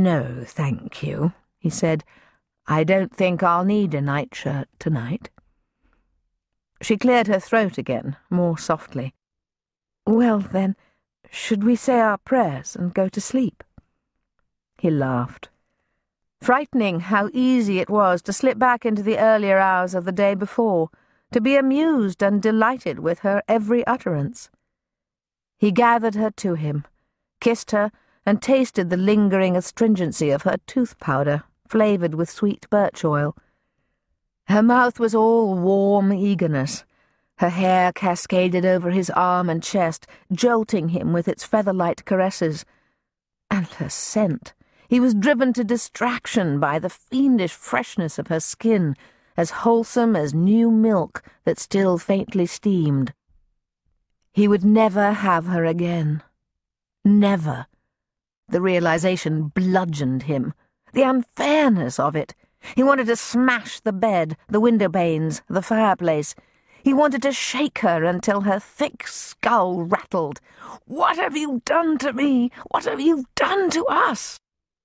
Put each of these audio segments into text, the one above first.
"No, thank you," he said. "I don't think I'll need a nightshirt tonight." She cleared her throat again, more softly. "Well, then, should we say our prayers and go to sleep?" He laughed. Frightening how easy it was to slip back into the earlier hours of the day before, to be amused and delighted with her every utterance. He gathered her to him, kissed her, and tasted the lingering astringency of her tooth powder, flavoured with sweet birch oil. Her mouth was all warm eagerness. Her hair cascaded over his arm and chest, jolting him with its feather-light caresses. And her scent! He was driven to distraction by the fiendish freshness of her skin, as wholesome as new milk that still faintly steamed. He would never have her again. Never. The realization bludgeoned him. The unfairness of it. He wanted to smash the bed, the window panes, the fireplace. He wanted to shake her until her thick skull rattled. "What have you done to me? What have you done to us?"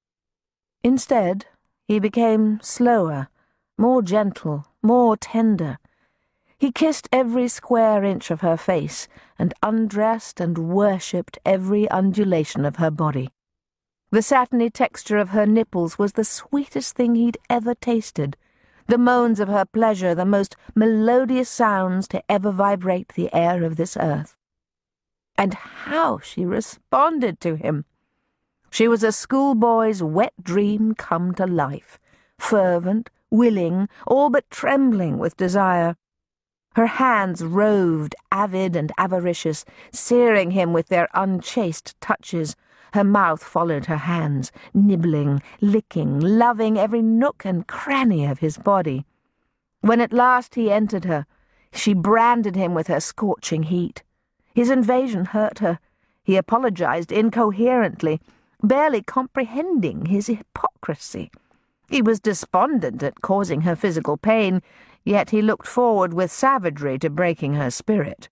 Instead, he became slower, more gentle, more tender. He kissed every square inch of her face and undressed and worshipped every undulation of her body. The satiny texture of her nipples was the sweetest thing he'd ever tasted, the moans of her pleasure the most melodious sounds to ever vibrate the air of this earth. And how she responded to him! She was a schoolboy's wet dream come to life, fervent, willing, all but trembling with desire. Her hands roved, avid and avaricious, searing him with their unchaste touches. Her mouth followed her hands, nibbling, licking, loving every nook and cranny of his body. When at last he entered her, she branded him with her scorching heat. His invasion hurt her. He apologized incoherently, barely comprehending his hypocrisy. He was despondent at causing her physical pain, yet he looked forward with savagery to breaking her spirit.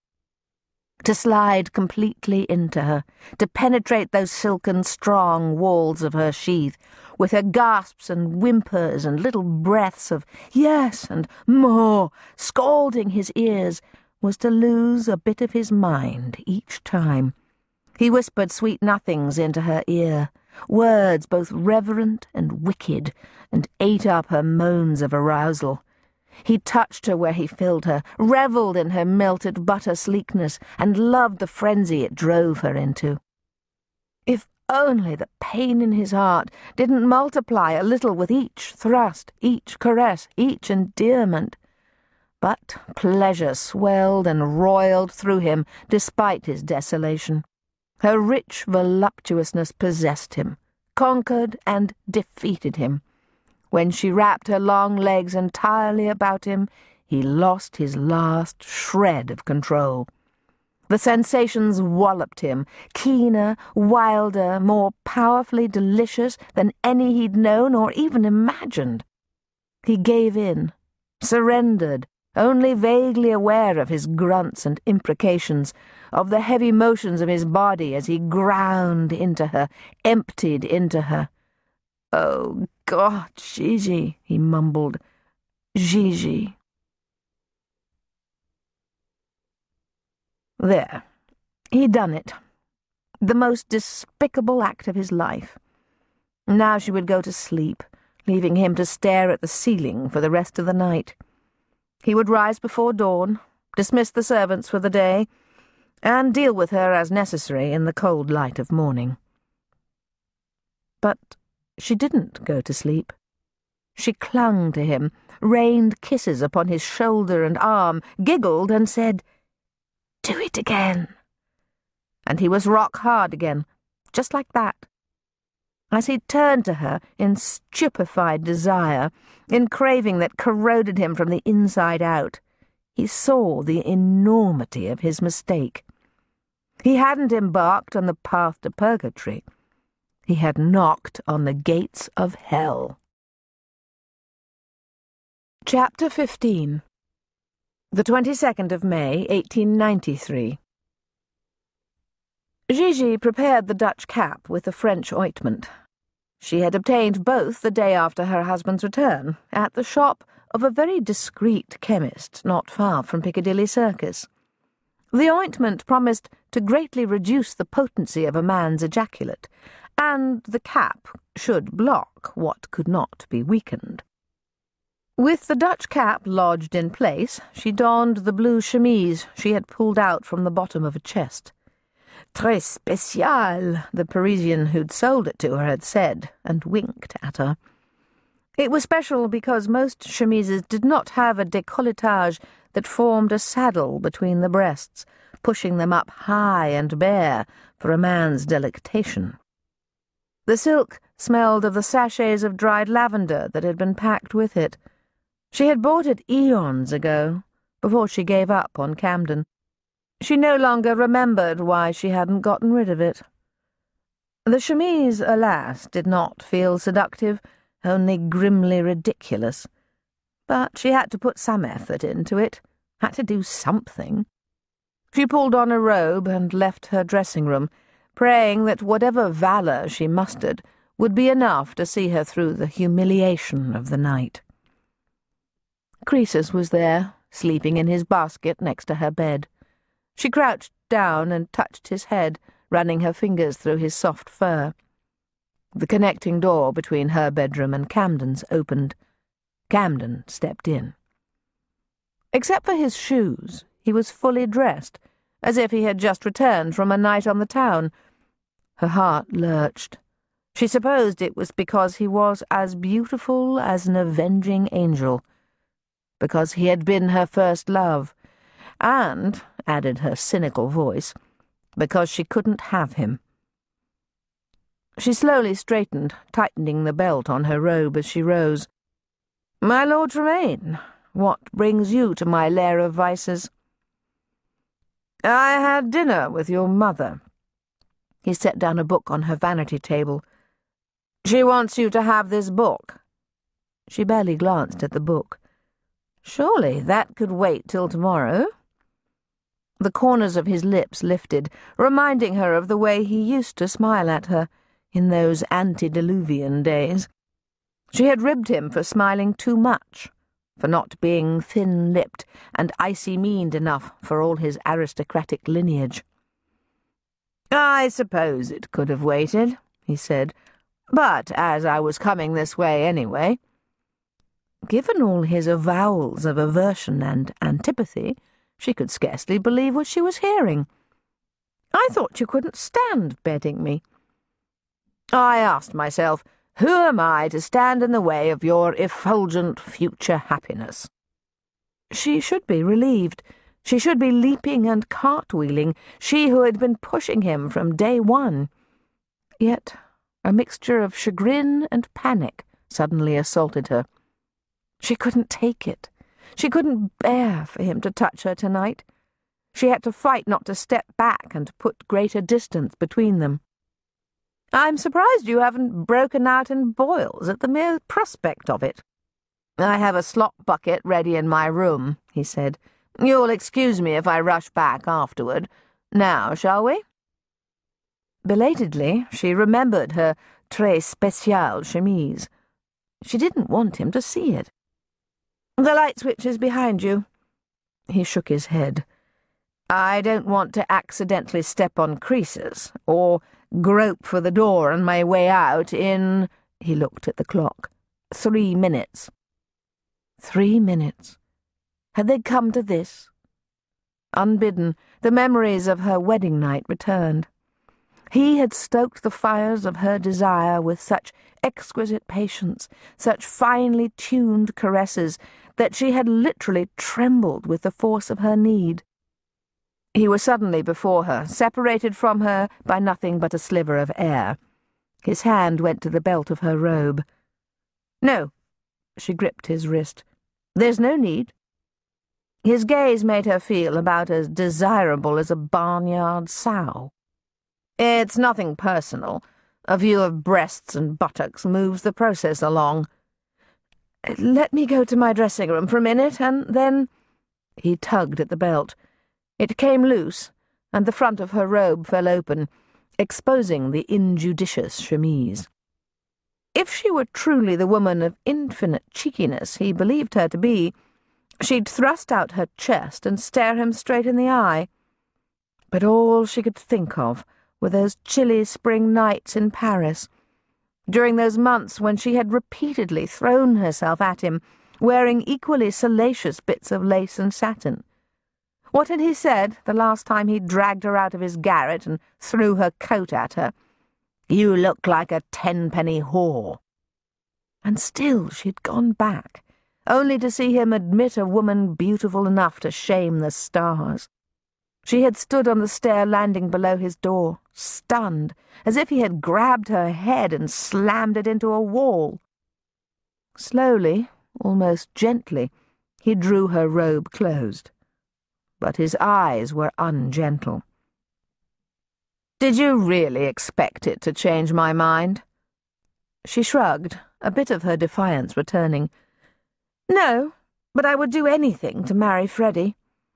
To slide completely into her, to penetrate those silken, strong walls of her sheath, with her gasps and whimpers and little breaths of yes and more scalding his ears, was to lose a bit of his mind each time. He whispered sweet nothings into her ear, words both reverent and wicked, and ate up her moans of arousal. He touched her where he filled her, revelled in her melted butter sleekness, and loved the frenzy it drove her into. If only the pain in his heart didn't multiply a little with each thrust, each caress, each endearment. But pleasure swelled and roiled through him despite his desolation. Her rich voluptuousness possessed him, conquered and defeated him. When she wrapped her long legs entirely about him, he lost his last shred of control. The sensations walloped him, keener, wilder, more powerfully delicious than any he'd known or even imagined. He gave in, surrendered, only vaguely aware of his grunts and imprecations, of the heavy motions of his body as he ground into her, emptied into her. "Oh, God, Gigi," he mumbled. "Gigi." There. He'd done it. The most despicable act of his life. Now she would go to sleep, leaving him to stare at the ceiling for the rest of the night. He would rise before dawn, dismiss the servants for the day, and deal with her as necessary in the cold light of morning. But she didn't go to sleep. She clung to him, rained kisses upon his shoulder and arm, giggled and said, "Do it again." And he was rock hard again, just like that. As he turned to her in stupefied desire, in craving that corroded him from the inside out, he saw the enormity of his mistake. He hadn't embarked on the path to purgatory. He had knocked on the gates of hell. Chapter 15. The 22nd of May, 1893. Gigi prepared the Dutch cap with the French ointment. She had obtained both the day after her husband's return, at the shop of a very discreet chemist not far from Piccadilly Circus. The ointment promised to greatly reduce the potency of a man's ejaculate, and the cap should block what could not be weakened. With the Dutch cap lodged in place, she donned the blue chemise she had pulled out from the bottom of a chest. "Très spécial," the Parisian who'd sold it to her had said, and winked at her. It was special because most chemises did not have a décolletage that formed a saddle between the breasts, pushing them up high and bare for a man's delectation. The silk smelled of the sachets of dried lavender that had been packed with it. She had bought it eons ago, before she gave up on Camden. She no longer remembered why she hadn't gotten rid of it. The chemise, alas, did not feel seductive, only grimly ridiculous. But she had to put some effort into it, had to do something. She pulled on a robe and left her dressing-room, praying that whatever valour she mustered would be enough to see her through the humiliation of the night. Croesus was there, sleeping in his basket next to her bed. She crouched down and touched his head, running her fingers through his soft fur. The connecting door between her bedroom and Camden's opened. Camden stepped in. Except for his shoes, he was fully dressed, as if he had just returned from a night on the town. Her heart lurched. She supposed it was because he was as beautiful as an avenging angel, because he had been her first love, and, added her cynical voice, because she couldn't have him. She slowly straightened, tightening the belt on her robe as she rose. "My Lord Tremaine, what brings you to my lair of vices?" "I had dinner with your mother." He set down a book on her vanity table. "She wants you to have this book." She barely glanced at the book. "Surely that could wait till tomorrow." The corners of his lips lifted, reminding her of the way he used to smile at her in those antediluvian days. She had ribbed him for smiling too much, for not being thin-lipped and icy-meaned enough for all his aristocratic lineage. "I suppose it could have waited," he said, "but as I was coming this way anyway." Given all his avowals of aversion and antipathy, she could scarcely believe what she was hearing. "I thought you couldn't stand bedding me." "I asked myself, who am I to stand in the way of your effulgent future happiness?" She should be relieved. She should be leaping and cartwheeling, she who had been pushing him from day one. Yet a mixture of chagrin and panic suddenly assaulted her. She couldn't take it. She couldn't bear for him to touch her tonight. She had to fight not to step back and put greater distance between them. "I'm surprised you haven't broken out in boils at the mere prospect of it." "I have a slop bucket ready in my room," he said. "You'll excuse me if I rush back afterward. Now, shall we?" Belatedly, she remembered her très spéciale chemise. She didn't want him to see it. "The light switch is behind you." He shook his head. "I don't want to accidentally step on Croesus, or grope for the door on my way out in," he looked at the clock, 3 minutes. 3 minutes. Had they come to this? Unbidden, the memories of her wedding night returned. He had stoked the fires of her desire with such exquisite patience, such finely tuned caresses, that she had literally trembled with the force of her need. He was suddenly before her, separated from her by nothing but a sliver of air. His hand went to the belt of her robe. "No," she gripped his wrist. "There's no need." His gaze made her feel about as desirable as a barnyard sow. "It's nothing personal. A view of breasts and buttocks moves the process along." "Let me go to my dressing-room for a minute, and then—" He tugged at the belt. It came loose, and the front of her robe fell open, exposing the injudicious chemise. If she were truly the woman of infinite cheekiness he believed her to be, she'd thrust out her chest and stare him straight in the eye. But all she could think of were those chilly spring nights in Paris, during those months when she had repeatedly thrown herself at him, wearing equally salacious bits of lace and satin. What had he said the last time he dragged her out of his garret and threw her coat at her? "You look like a tenpenny whore." And still she'd gone back, only to see him admit a woman beautiful enough to shame the stars. She had stood on the stair landing below his door, stunned, as if he had grabbed her head and slammed it into a wall. Slowly, almost gently, he drew her robe closed. But his eyes were ungentle. "Did you really expect it to change my mind?" She shrugged, a bit of her defiance returning. "No, but I would do anything to marry Freddie."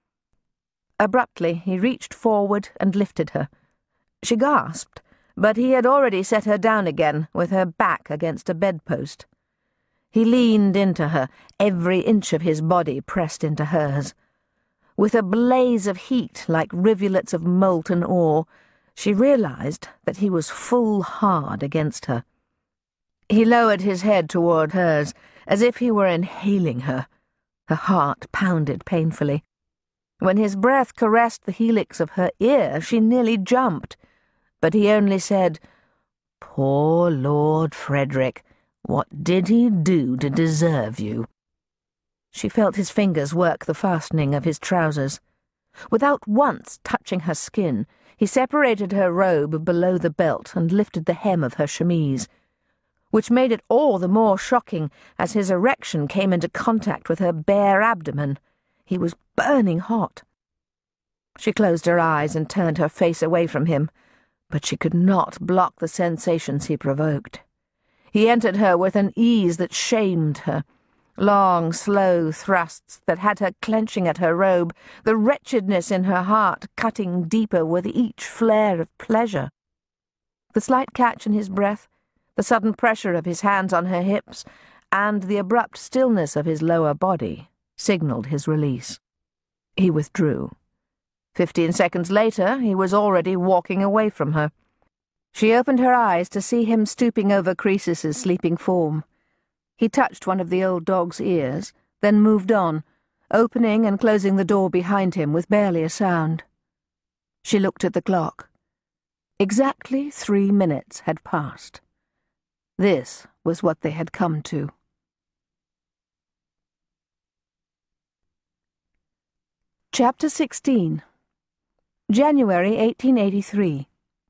Abruptly, he reached forward and lifted her. She gasped, but he had already set her down again, with her back against a bedpost. He leaned into her, every inch of his body pressed into hers. With a blaze of heat like rivulets of molten ore, she realized that he was full hard against her. He lowered his head toward hers, as if he were inhaling her. Her heart pounded painfully. When his breath caressed the helix of her ear, she nearly jumped. But he only said, "Poor Lord Frederick, what did he do to deserve you?" She felt his fingers work the fastening of his trousers. Without once touching her skin, he separated her robe below the belt and lifted the hem of her chemise, which made it all the more shocking as his erection came into contact with her bare abdomen. He was burning hot. She closed her eyes and turned her face away from him, but she could not block the sensations he provoked. He entered her with an ease that shamed her, long, slow thrusts that had her clenching at her robe, the wretchedness in her heart cutting deeper with each flare of pleasure. The slight catch in his breath, the sudden pressure of his hands on her hips, and the abrupt stillness of his lower body signaled his release. He withdrew. 15 seconds later, he was already walking away from her. She opened her eyes to see him stooping over Croesus's sleeping form. He touched one of the old dog's ears, then moved on, opening and closing the door behind him with barely a sound. She looked at the clock. Exactly 3 minutes had passed. This was what they had come to. Chapter 16. January 1883.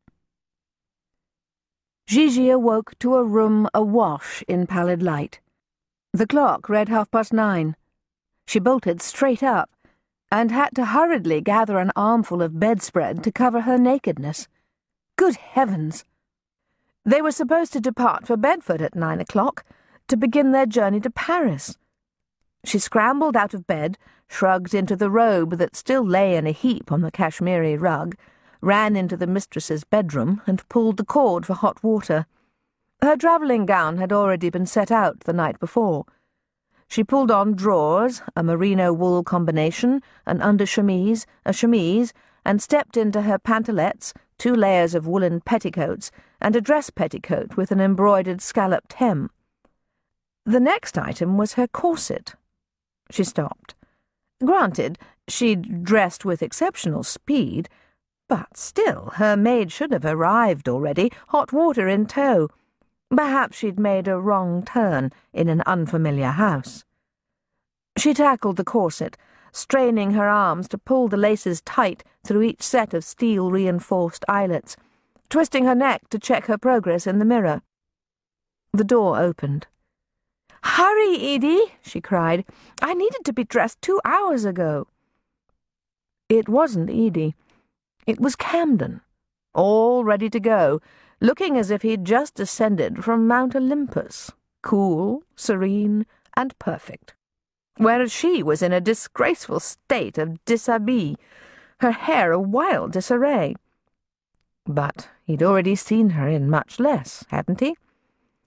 Gigi awoke to a room awash in pallid light. The clock read 9:30. She bolted straight up, and had to hurriedly gather an armful of bedspread to cover her nakedness. Good heavens! They were supposed to depart for Bedford at 9 o'clock, to begin their journey to Paris. She scrambled out of bed, shrugged into the robe that still lay in a heap on the Kashmiri rug, ran into the mistress's bedroom and pulled the cord for hot water. Her travelling gown had already been set out the night before. She pulled on drawers, a merino wool combination, an under-chemise, a chemise, and stepped into her pantalettes, 2 layers of woolen petticoats, and a dress petticoat with an embroidered scalloped hem. The next item was her corset. She stopped. Granted, she'd dressed with exceptional speed, but still, her maid should have arrived already, hot water in tow. Perhaps she'd made a wrong turn in an unfamiliar house. She tackled the corset, straining her arms to pull the laces tight through each set of steel-reinforced eyelets, twisting her neck to check her progress in the mirror. The door opened. "Hurry, Edie!" she cried. "I needed to be dressed 2 hours ago." It wasn't Edie. It was Camden, all ready to go, looking as if he'd just descended from Mount Olympus, cool, serene, and perfect, whereas she was in a disgraceful state of dishabille, her hair a wild disarray. But he'd already seen her in much less, hadn't he?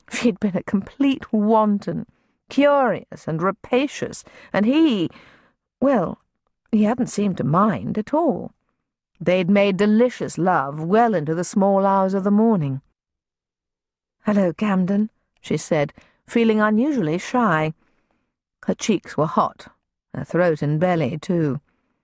She'd been a complete wanton, curious and rapacious, and he hadn't seemed to mind at all. They'd made delicious love well into the small hours of the morning. "Hello, Camden," she said, feeling unusually shy. Her cheeks were hot, her throat and belly, too.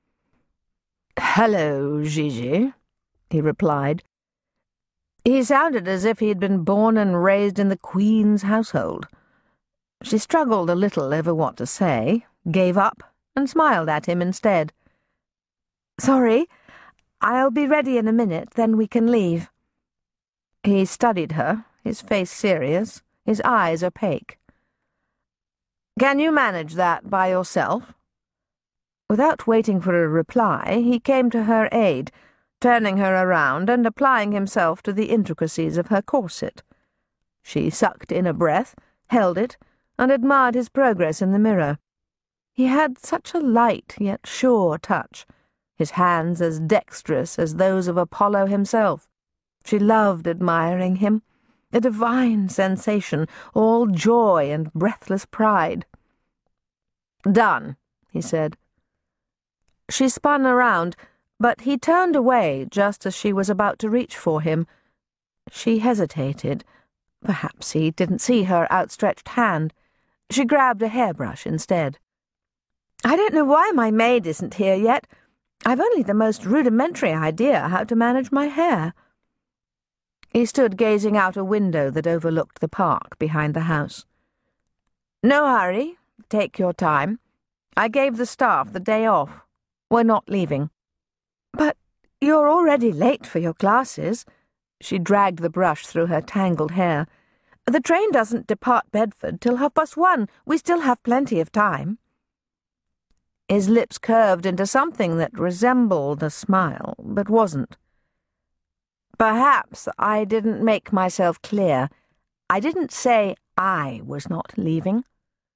"Hello, Gigi," he replied. He sounded as if he had been born and raised in the Queen's household. She struggled a little over what to say, gave up, and smiled at him instead. "Sorry, I'll be ready in a minute, then we can leave." He studied her, his face serious, his eyes opaque. "Can you manage that by yourself?" Without waiting for a reply, he came to her aid, turning her around and applying himself to the intricacies of her corset. She sucked in a breath, held it, and admired his progress in the mirror. He had such a light yet sure touch, his hands as dexterous as those of Apollo himself. She loved admiring him, a divine sensation, all joy and breathless pride. "Done," he said. She spun around, but he turned away just as she was about to reach for him. She hesitated. Perhaps he didn't see her outstretched hand. She grabbed a hairbrush instead. "I don't know why my maid isn't here yet. I've only the most rudimentary idea how to manage my hair." He stood gazing out a window that overlooked the park behind the house. "No hurry. Take your time. I gave the staff the day off. We're not leaving." "But you're already late for your classes." She dragged the brush through her tangled hair. "The train doesn't depart Bedford till 1:30. We still have plenty of time." His lips curved into something that resembled a smile, but wasn't. "Perhaps I didn't make myself clear. I didn't say I was not leaving."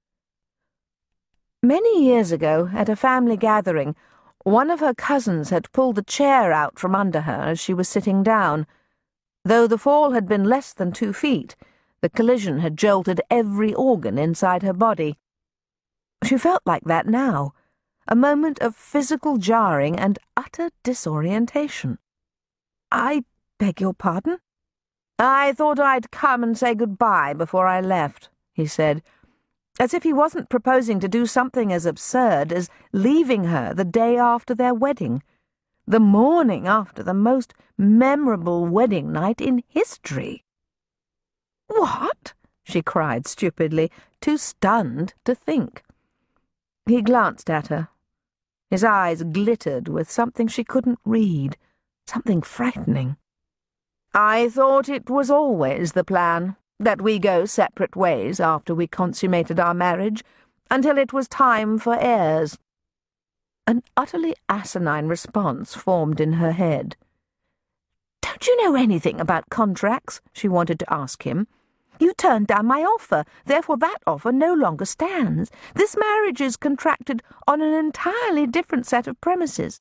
Many years ago, at a family gathering, one of her cousins had pulled the chair out from under her as she was sitting down. Though the fall had been less than 2 feet, the collision had jolted every organ inside her body. She felt like that now, a moment of physical jarring and utter disorientation. "I beg your pardon?" "I thought I'd come and say goodbye before I left," he said, as if he wasn't proposing to do something as absurd as leaving her the day after their wedding, the morning after the most memorable wedding night in history. "What?" she cried stupidly, too stunned to think. He glanced at her. His eyes glittered with something she couldn't read, something frightening. "I thought it was always the plan, that we go separate ways after we consummated our marriage, until it was time for heirs." An utterly asinine response formed in her head. "Don't you know anything about contracts?" she wanted to ask him. "You turned down my offer, therefore that offer no longer stands. This marriage is contracted on an entirely different set of premises."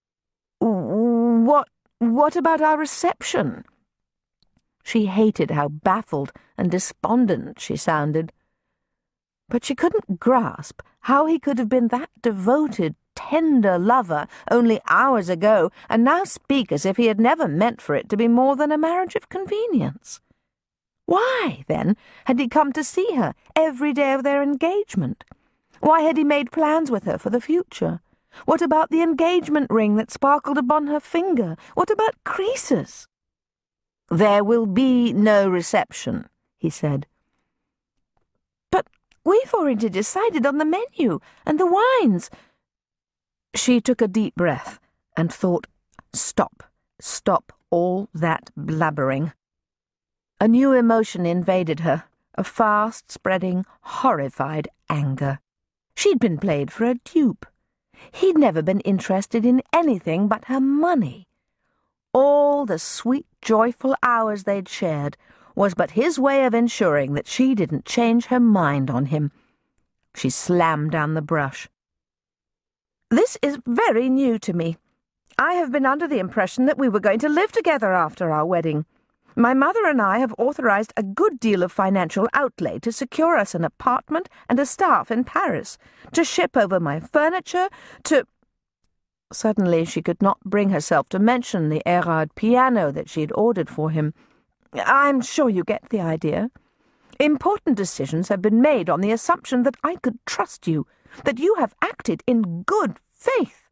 What about our reception?" She hated how baffled and despondent she sounded. But she couldn't grasp how he could have been that devoted, tender lover only hours ago, and now speak as if he had never meant for it to be more than a marriage of convenience. Why, then, had he come to see her every day of their engagement? Why had he made plans with her for the future? What about the engagement ring that sparkled upon her finger? What about Croesus? "There will be no reception," he said. "But we've already decided on the menu and the wines." She took a deep breath and thought, stop all that blabbering. A new emotion invaded her, a fast-spreading, horrified anger. She'd been played for a dupe. He'd never been interested in anything but her money. All the sweet, joyful hours they'd shared was but his way of ensuring that she didn't change her mind on him. She slammed down the brush. "This is very new to me. I have been under the impression that we were going to live together after our wedding. My mother and I have authorized a good deal of financial outlay to secure us an apartment and a staff in Paris, to ship over my furniture, to—" Suddenly she could not bring herself to mention the Erard piano that she had ordered for him. "I'm sure you get the idea. Important decisions have been made on the assumption that I could trust you, that you have acted in good faith."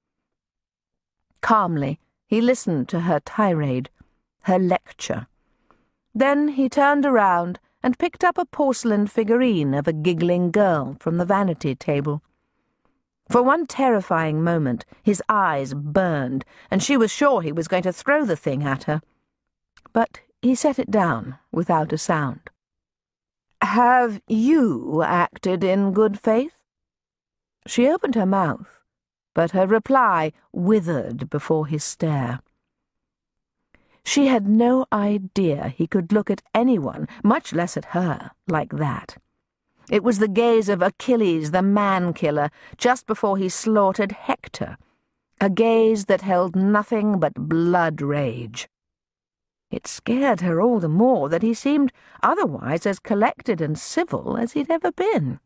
Calmly, he listened to her tirade, her lecture. Then he turned around and picked up a porcelain figurine of a giggling girl from the vanity table. For one terrifying moment, his eyes burned, and she was sure he was going to throw the thing at her. But he set it down without a sound. "Have you acted in good faith?" She opened her mouth, but her reply withered before his stare. She had no idea he could look at anyone, much less at her, like that. It was the gaze of Achilles, the man-killer, just before he slaughtered Hector, a gaze that held nothing but blood rage. It scared her all the more that he seemed otherwise as collected and civil as he'd ever been.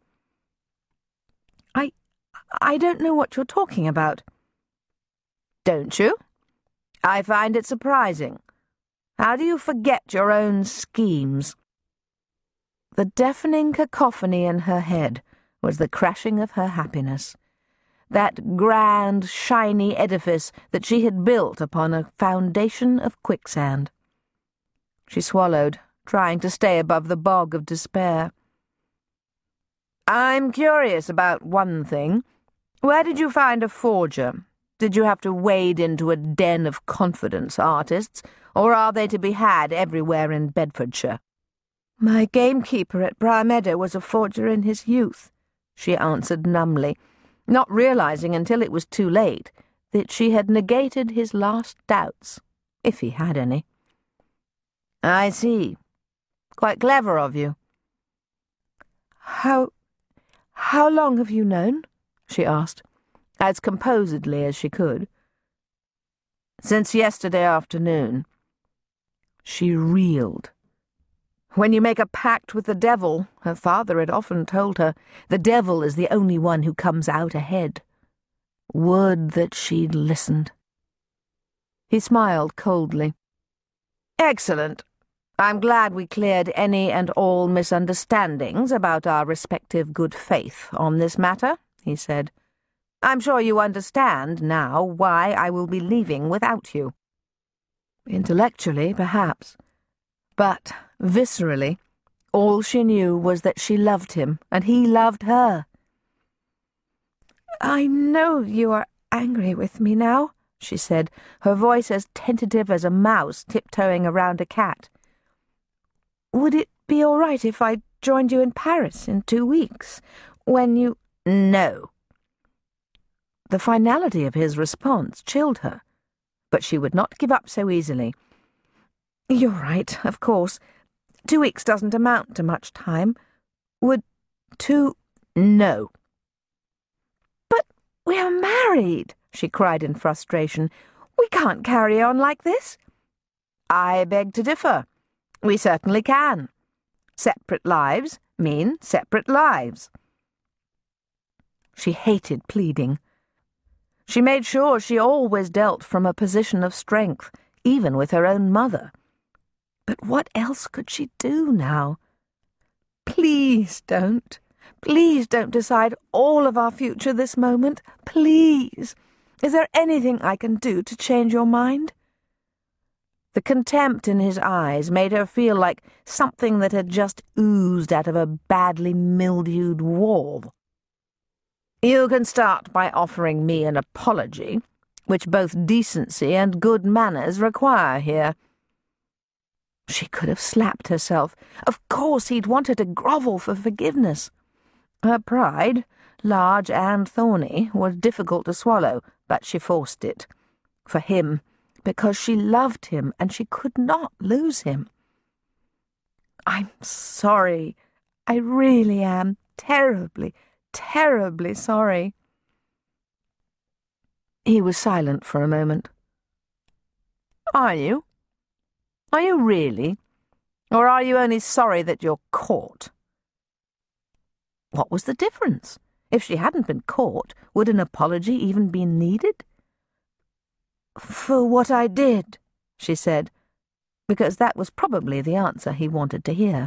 I don't know what you're talking about." "Don't you? I find it surprising. How do you forget your own schemes?" The deafening cacophony in her head was the crashing of her happiness, that grand, shiny edifice that she had built upon a foundation of quicksand. She swallowed, trying to stay above the bog of despair. "I'm curious about one thing. Where did you find a forger? Did you have to wade into a den of confidence artists, or are they to be had everywhere in Bedfordshire?" "My gamekeeper at Briar Meadow was a forger in his youth," she answered numbly, not realizing until it was too late that she had negated his last doubts, if he had any. "I see. Quite clever of you." How long have you known?" she asked, as composedly as she could. "Since yesterday afternoon." She reeled. When you make a pact with the devil, her father had often told her, the devil is the only one who comes out ahead. Would that she'd listened. He smiled coldly. "Excellent. I'm glad we cleared any and all misunderstandings about our respective good faith on this matter," he said. "I'm sure you understand now why I will be leaving without you." Intellectually, perhaps, but viscerally, all she knew was that she loved him, and he loved her. "I know you are angry with me now," she said, her voice as tentative as a mouse tiptoeing around a cat. "Would it be all right if I joined you in Paris in 2 weeks, when you—" "No." The finality of his response chilled her, but she would not give up so easily. "You're right, of course. 2 weeks doesn't amount to much time. Would 2— "No." "But we are married," she cried in frustration. "We can't carry on like this." "I beg to differ. We certainly can. Separate lives mean separate lives." She hated pleading. She made sure she always dealt from a position of strength, even with her own mother. But what else could she do now? "Please don't. Please don't decide all of our future this moment. Please. Is there anything I can do to change your mind?" The contempt in his eyes made her feel like something that had just oozed out of a badly mildewed wall. "You can start by offering me an apology, which both decency and good manners require here." She could have slapped herself. Of course he'd want her to grovel for forgiveness. Her pride, large and thorny, was difficult to swallow, but she forced it. For him, because she loved him and she could not lose him. "I'm sorry. I really am terribly, terribly sorry." He was silent for a moment. "Are you?" Are you really? Or are you only sorry that you're caught? What was the difference? If she hadn't been caught, would an apology even be needed? For what I did, she said, because that was probably the answer he wanted to hear.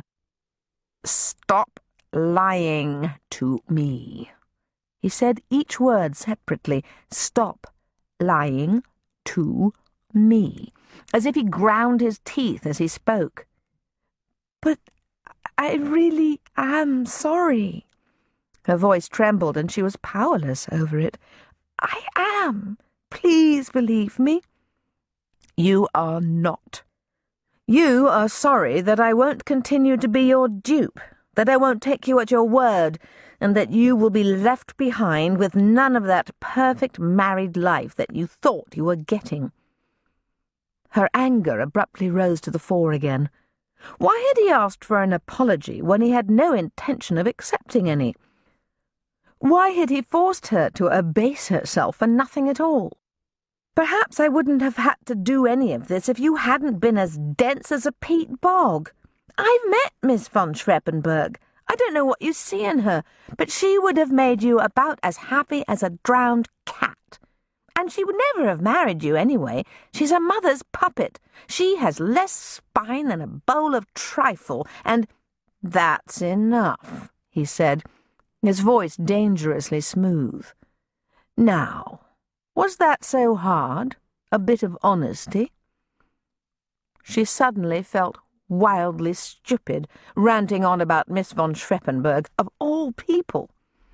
Stop lying to me. He said each word separately. Stop lying to me, as if he ground his teeth as he spoke. But I really am sorry. Her voice trembled and she was powerless over it. I am. Please believe me. You are not. You are sorry that I won't continue to be your dupe, that I won't take you at your word, and that you will be left behind with none of that perfect married life that you thought you were getting. Her anger abruptly rose to the fore again. Why had he asked for an apology when he had no intention of accepting any? Why had he forced her to abase herself for nothing at all? Perhaps I wouldn't have had to do any of this if you hadn't been as dense as a peat bog. I've met Miss von Schreckenberg. I don't know what you see in her, but she would have made you about as happy as a drowned cat. And she would never have married you anyway. She's her mother's puppet. She has less spine than a bowl of trifle, and— That's enough, he said, his voice dangerously smooth. Now, was that so hard? A bit of honesty? She suddenly felt wildly stupid, ranting on about Miss von Schreckenberg, of all people.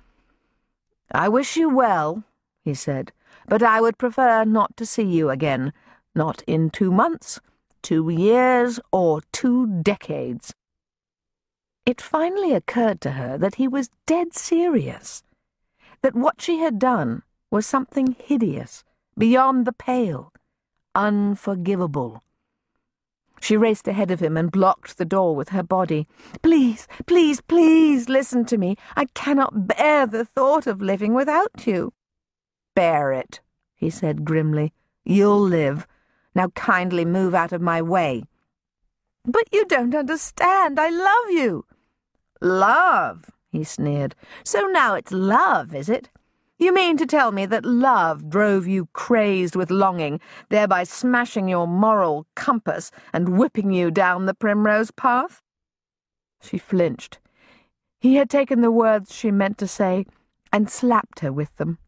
I wish you well, he said, but I would prefer not to see you again, not in 2 months, 2 years, or 2 decades. It finally occurred to her that he was dead serious, that what she had done was something hideous, beyond the pale, unforgivable. She raced ahead of him and blocked the door with her body. Please, please, please listen to me. I cannot bear the thought of living without you. Bear it, he said grimly. You'll live. Now kindly move out of my way. But you don't understand. I love you. Love, he sneered. So now it's love, is it? You mean to tell me that love drove you crazed with longing, thereby smashing your moral compass and whipping you down the primrose path? She flinched. He had taken the words she meant to say and slapped her with them.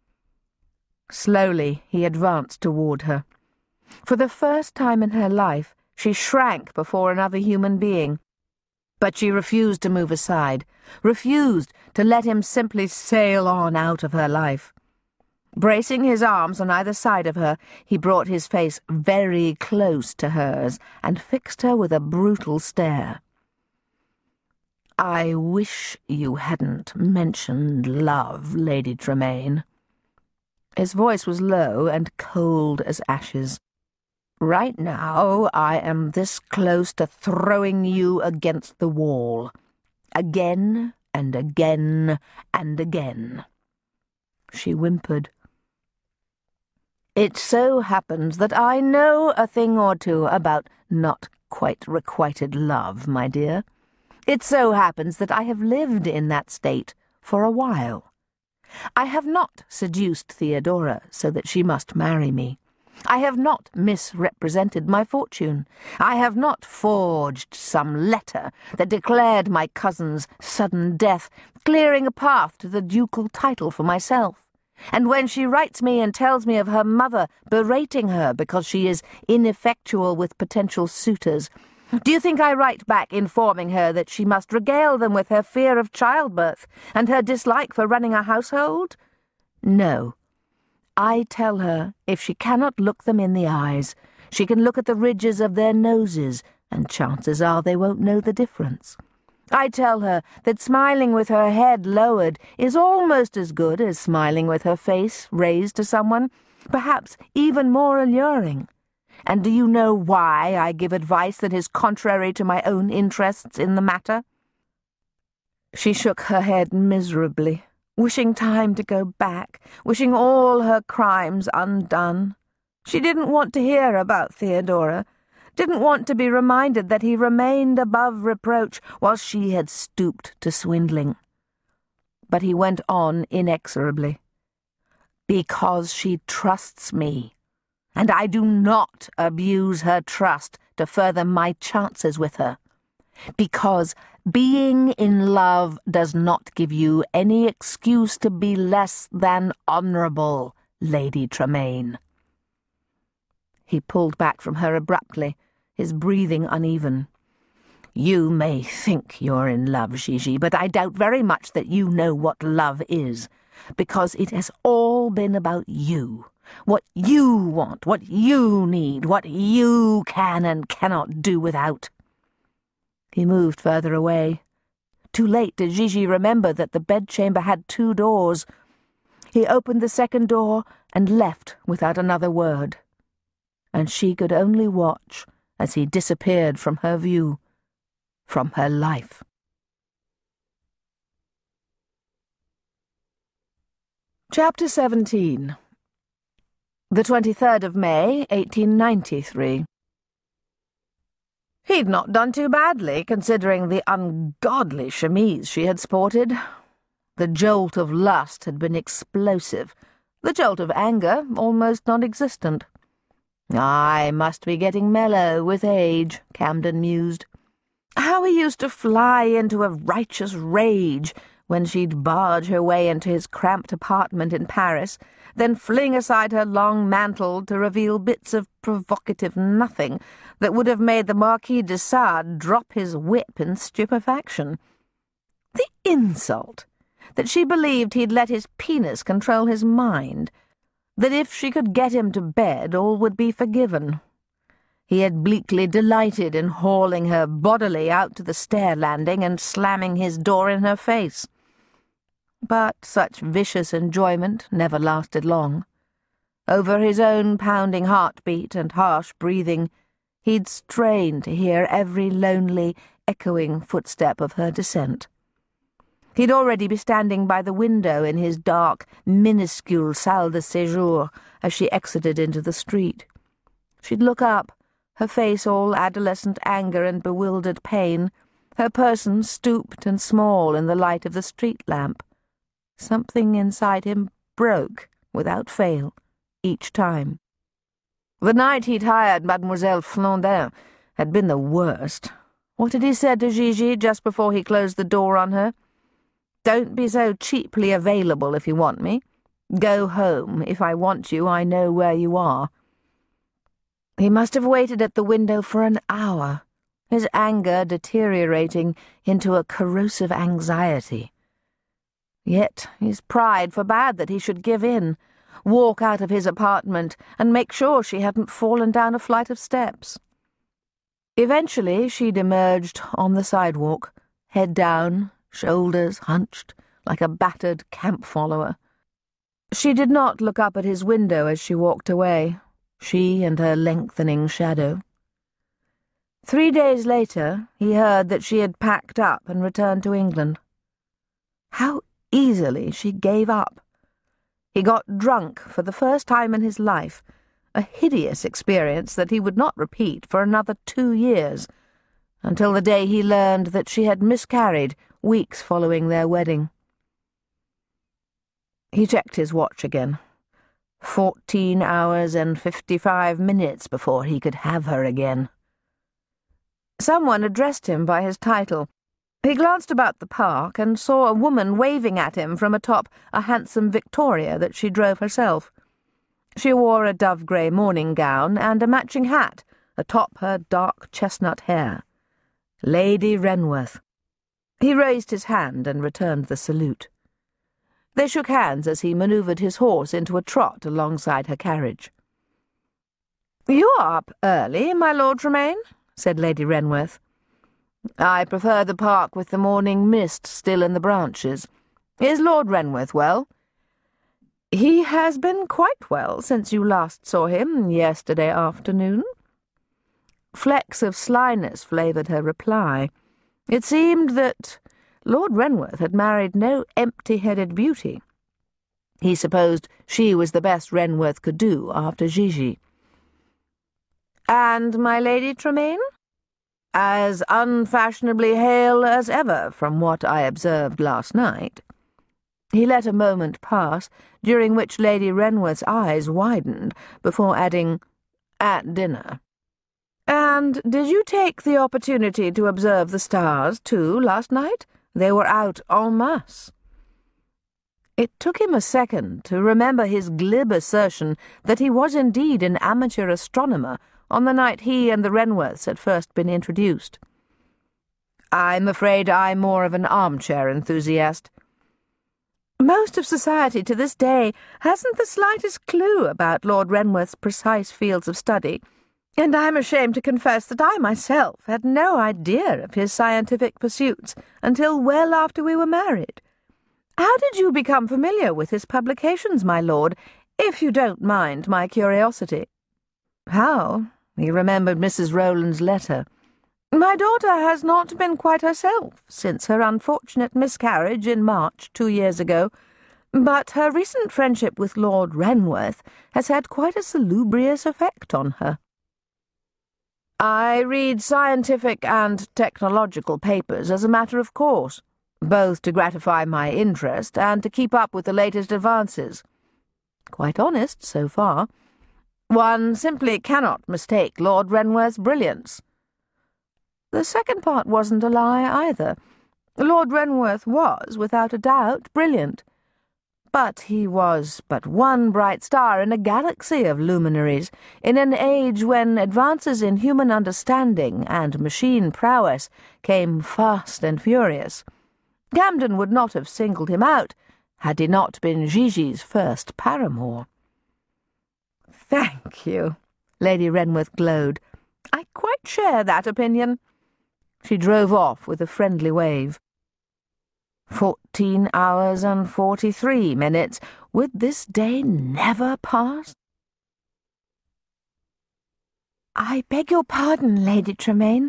Slowly he advanced toward her. For the first time in her life, she shrank before another human being. But she refused to move aside, refused to let him simply sail on out of her life. Bracing his arms on either side of her, he brought his face very close to hers and fixed her with a brutal stare. I wish you hadn't mentioned love, Lady Tremaine. His voice was low and cold as ashes. Right now, I am this close to throwing you against the wall. Again and again and again. She whimpered. It so happens that I know a thing or two about not quite requited love, my dear. It so happens that I have lived in that state for a while. I have not seduced Theodora so that she must marry me. I have not misrepresented my fortune. I have not forged some letter that declared my cousin's sudden death, clearing a path to the ducal title for myself. And when she writes me and tells me of her mother berating her because she is ineffectual with potential suitors, do you think I write back informing her that she must regale them with her fear of childbirth and her dislike for running a household? No. I tell her if she cannot look them in the eyes, she can look at the ridges of their noses, and chances are they won't know the difference. I tell her that smiling with her head lowered is almost as good as smiling with her face raised to someone, perhaps even more alluring. And do you know why I give advice that is contrary to my own interests in the matter? She shook her head miserably, wishing time to go back, wishing all her crimes undone. She didn't want to hear about Theodora, didn't want to be reminded that he remained above reproach while she had stooped to swindling. But he went on inexorably. Because she trusts me, and I do not abuse her trust to further my chances with her. Because being in love does not give you any excuse to be less than honourable, Lady Tremaine. He pulled back from her abruptly, his breathing uneven. You may think you're in love, Gigi, but I doubt very much that you know what love is, because it has all been about you, what you want, what you need, what you can and cannot do without. He moved further away. Too late did Gigi remember that the bedchamber had 2 doors. He opened the second door and left without another word. And she could only watch as he disappeared from her view, from her life. Chapter 17. The 23rd of May, 1893. He'd not done too badly, considering the ungodly chemise she had sported. The jolt of lust had been explosive, the jolt of anger almost non-existent. I must be getting mellow with age, Camden mused. How he used to fly into a righteous rage when she'd barge her way into his cramped apartment in Paris, then fling aside her long mantle to reveal bits of provocative nothing that would have made the Marquis de Sade drop his whip in stupefaction. The insult! That she believed he'd let his penis control his mind, that if she could get him to bed all would be forgiven. He had bleakly delighted in hauling her bodily out to the stair landing and slamming his door in her face. But such vicious enjoyment never lasted long. Over his own pounding heartbeat and harsh breathing, he'd strained to hear every lonely, echoing footstep of her descent. He'd already be standing by the window in his dark, minuscule salle de séjour as she exited into the street. She'd look up, her face all adolescent anger and bewildered pain, her person stooped and small in the light of the street lamp. Something inside him broke, without fail, each time. The night he'd hired Mademoiselle Flandin had been the worst. What had he said to Gigi just before he closed the door on her? Don't be so cheaply available if you want me. Go home. If I want you, I know where you are. He must have waited at the window for an hour, his anger deteriorating into a corrosive anxiety. Yet his pride forbade that he should give in, walk out of his apartment, and make sure she hadn't fallen down a flight of steps. Eventually she'd emerged on the sidewalk, head down, shoulders hunched, like a battered camp follower. She did not look up at his window as she walked away, she and her lengthening shadow. 3 days later, he heard that she had packed up and returned to England. How easily she gave up. He got drunk for the first time in his life, a hideous experience that he would not repeat for another 2 years, until the day he learned that she had miscarried weeks following their wedding. He checked his watch again. 14 hours and 55 minutes before he could have her again. Someone addressed him by his title. He glanced about the park and saw a woman waving at him from atop a handsome Victoria that she drove herself. She wore a dove-grey morning gown and a matching hat atop her dark chestnut hair. Lady Renworth. He raised his hand and returned the salute. They shook hands as he manoeuvred his horse into a trot alongside her carriage. "You are up early, my Lord Tremaine," said Lady Renworth. "I prefer the park with the morning mist still in the branches. Is Lord Renworth well?" "He has been quite well since you last saw him yesterday afternoon." Flecks of slyness flavoured her reply. It seemed that Lord Renworth had married no empty-headed beauty. He supposed she was the best Renworth could do after Gigi. And my Lady Tremaine? As unfashionably hale as ever, from what I observed last night. He let a moment pass, during which Lady Renworth's eyes widened, before adding, "At dinner." "And did you take the opportunity to observe the stars, too, last night? They were out en masse." It took him a second to remember his glib assertion that he was indeed an amateur astronomer on the night he and the Renworths had first been introduced. "I'm afraid I'm more of an armchair enthusiast." "Most of society to this day hasn't the slightest clue about Lord Renworth's precise fields of study, and I'm ashamed to confess that I myself had no idea of his scientific pursuits until well after we were married. How did you become familiar with his publications, my lord, if you don't mind my curiosity?" How? He remembered Mrs. Rowland's letter. "My daughter has not been quite herself since her unfortunate miscarriage in March 2 years ago, but her recent friendship with Lord Renworth has had quite a salubrious effect on her." "I read scientific and technological papers as a matter of course, both to gratify my interest and to keep up with the latest advances. Quite honest so far. One simply cannot mistake Lord Renworth's brilliance." The second part wasn't a lie either. Lord Renworth was, without a doubt, brilliant. But he was but one bright star in a galaxy of luminaries, in an age when advances in human understanding and machine prowess came fast and furious. Camden would not have singled him out had he not been Gigi's first paramour. "Thank you," Lady Renworth glowed. "I quite share that opinion." She drove off with a friendly wave. 14 hours and 43 minutes. Would this day never pass? "I beg your pardon, Lady Tremaine."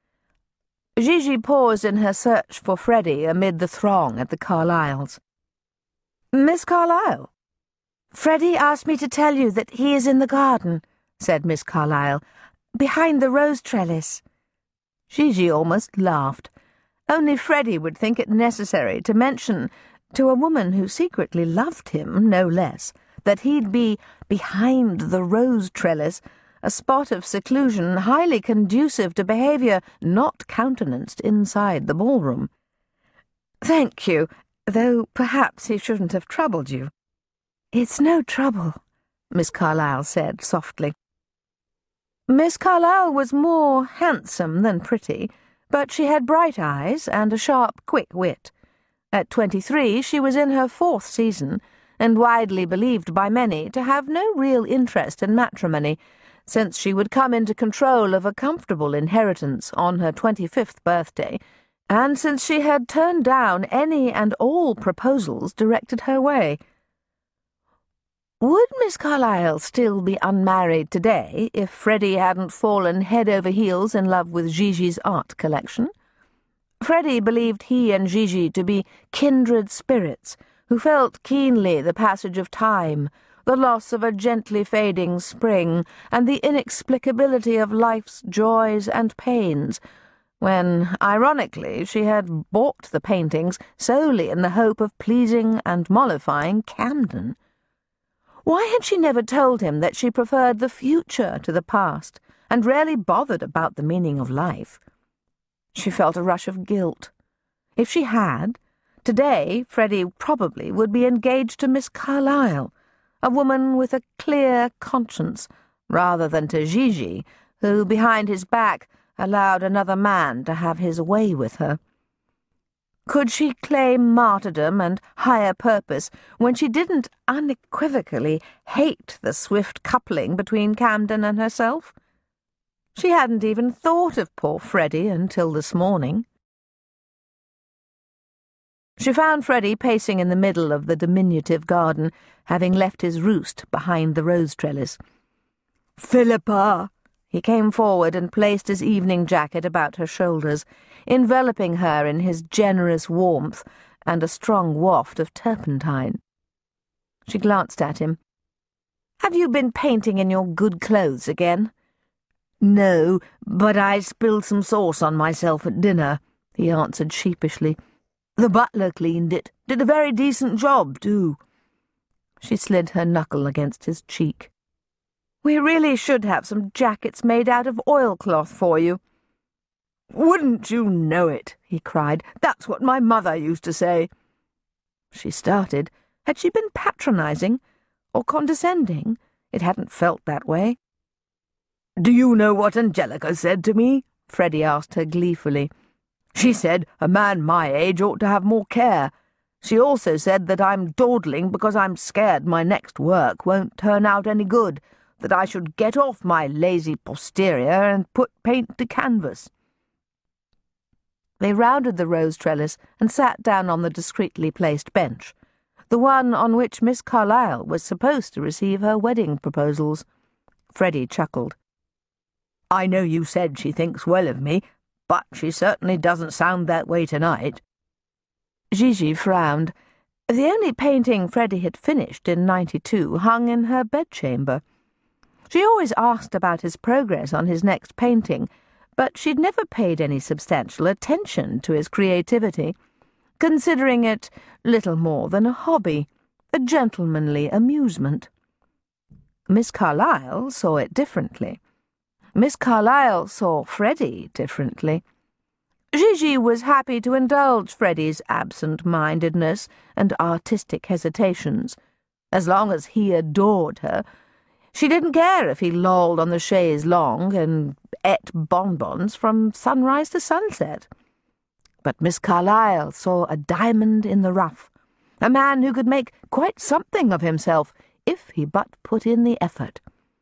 Gigi paused in her search for Freddie amid the throng at the Carlyles. "Miss Carlyle?" "Freddie asked me to tell you that he is in the garden," said Miss Carlyle, "behind the rose trellis." Gigi almost laughed. Only Freddie would think it necessary to mention, to a woman who secretly loved him no less, that he'd be behind the rose trellis, a spot of seclusion highly conducive to behaviour not countenanced inside the ballroom. "Thank you, though perhaps he shouldn't have troubled you." "It's no trouble," Miss Carlyle said softly. Miss Carlyle was more handsome than pretty, but she had bright eyes and a sharp, quick wit. At 23 she was in her 4th season, and widely believed by many to have no real interest in matrimony, since she would come into control of a comfortable inheritance on her 25th birthday, and since she had turned down any and all proposals directed her way. Would Miss Carlyle still be unmarried today if Freddie hadn't fallen head over heels in love with Gigi's art collection? Freddie believed he and Gigi to be kindred spirits who felt keenly the passage of time, the loss of a gently fading spring, and the inexplicability of life's joys and pains, when, ironically, she had bought the paintings solely in the hope of pleasing and mollifying Camden. Why had she never told him that she preferred the future to the past, and rarely bothered about the meaning of life? She felt a rush of guilt. If she had, today Freddie probably would be engaged to Miss Carlyle, a woman with a clear conscience, rather than to Gigi, who, behind his back, allowed another man to have his way with her. Could she claim martyrdom and higher purpose when she didn't unequivocally hate the swift coupling between Camden and herself? She hadn't even thought of poor Freddie until this morning. She found Freddie pacing in the middle of the diminutive garden, having left his roost behind the rose trellis. "Philippa!" He came forward and placed his evening jacket about her shoulders, enveloping her in his generous warmth and a strong waft of turpentine. She glanced at him. "Have you been painting in your good clothes again?" "No, but I spilled some sauce on myself at dinner," he answered sheepishly. "The butler cleaned it. Did a very decent job, too." She slid her knuckle against his cheek. "We really should have some jackets made out of oilcloth for you." "Wouldn't you know it?" he cried. "That's what my mother used to say." She started. Had she been patronizing or condescending? It hadn't felt that way. "Do you know what Angelica said to me?" Freddie asked her gleefully. "She said a man my age ought to have more care. She also said that I'm dawdling because I'm scared my next work won't turn out any good, that I should get off my lazy posterior and put paint to canvas." They rounded the rose trellis and sat down on the discreetly placed bench, the one on which Miss Carlyle was supposed to receive her wedding proposals. Freddie chuckled. "I know you said she thinks well of me, but she certainly doesn't sound that way tonight." Gigi frowned. The only painting Freddie had finished in '92 hung in her bedchamber. She always asked about his progress on his next painting, but she'd never paid any substantial attention to his creativity, considering it little more than a hobby, a gentlemanly amusement. Miss Carlyle saw it differently. Miss Carlyle saw Freddie differently. Gigi was happy to indulge Freddie's absent-mindedness and artistic hesitations. As long as he adored her, she didn't care if he lolled on the chaise longue and ate bonbons from sunrise to sunset. But Miss Carlyle saw a diamond in the rough, a man who could make quite something of himself if he but put in the effort.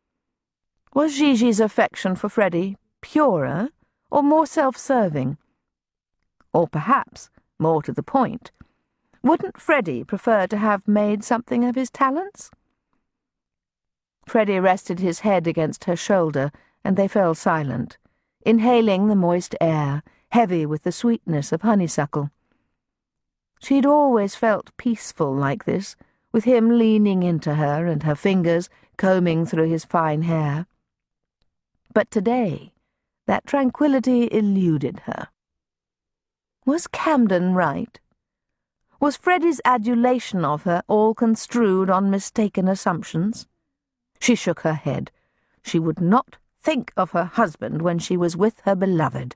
Was Gigi's affection for Freddie purer or more self-serving? Or perhaps, more to the point, wouldn't Freddie prefer to have made something of his talents? Freddie rested his head against her shoulder, and they fell silent, inhaling the moist air, heavy with the sweetness of honeysuckle. She'd always felt peaceful like this, with him leaning into her and her fingers combing through his fine hair. But today, that tranquillity eluded her. Was Camden right? Was Freddie's adulation of her all construed on mistaken assumptions? She shook her head. She would not think of her husband when she was with her beloved.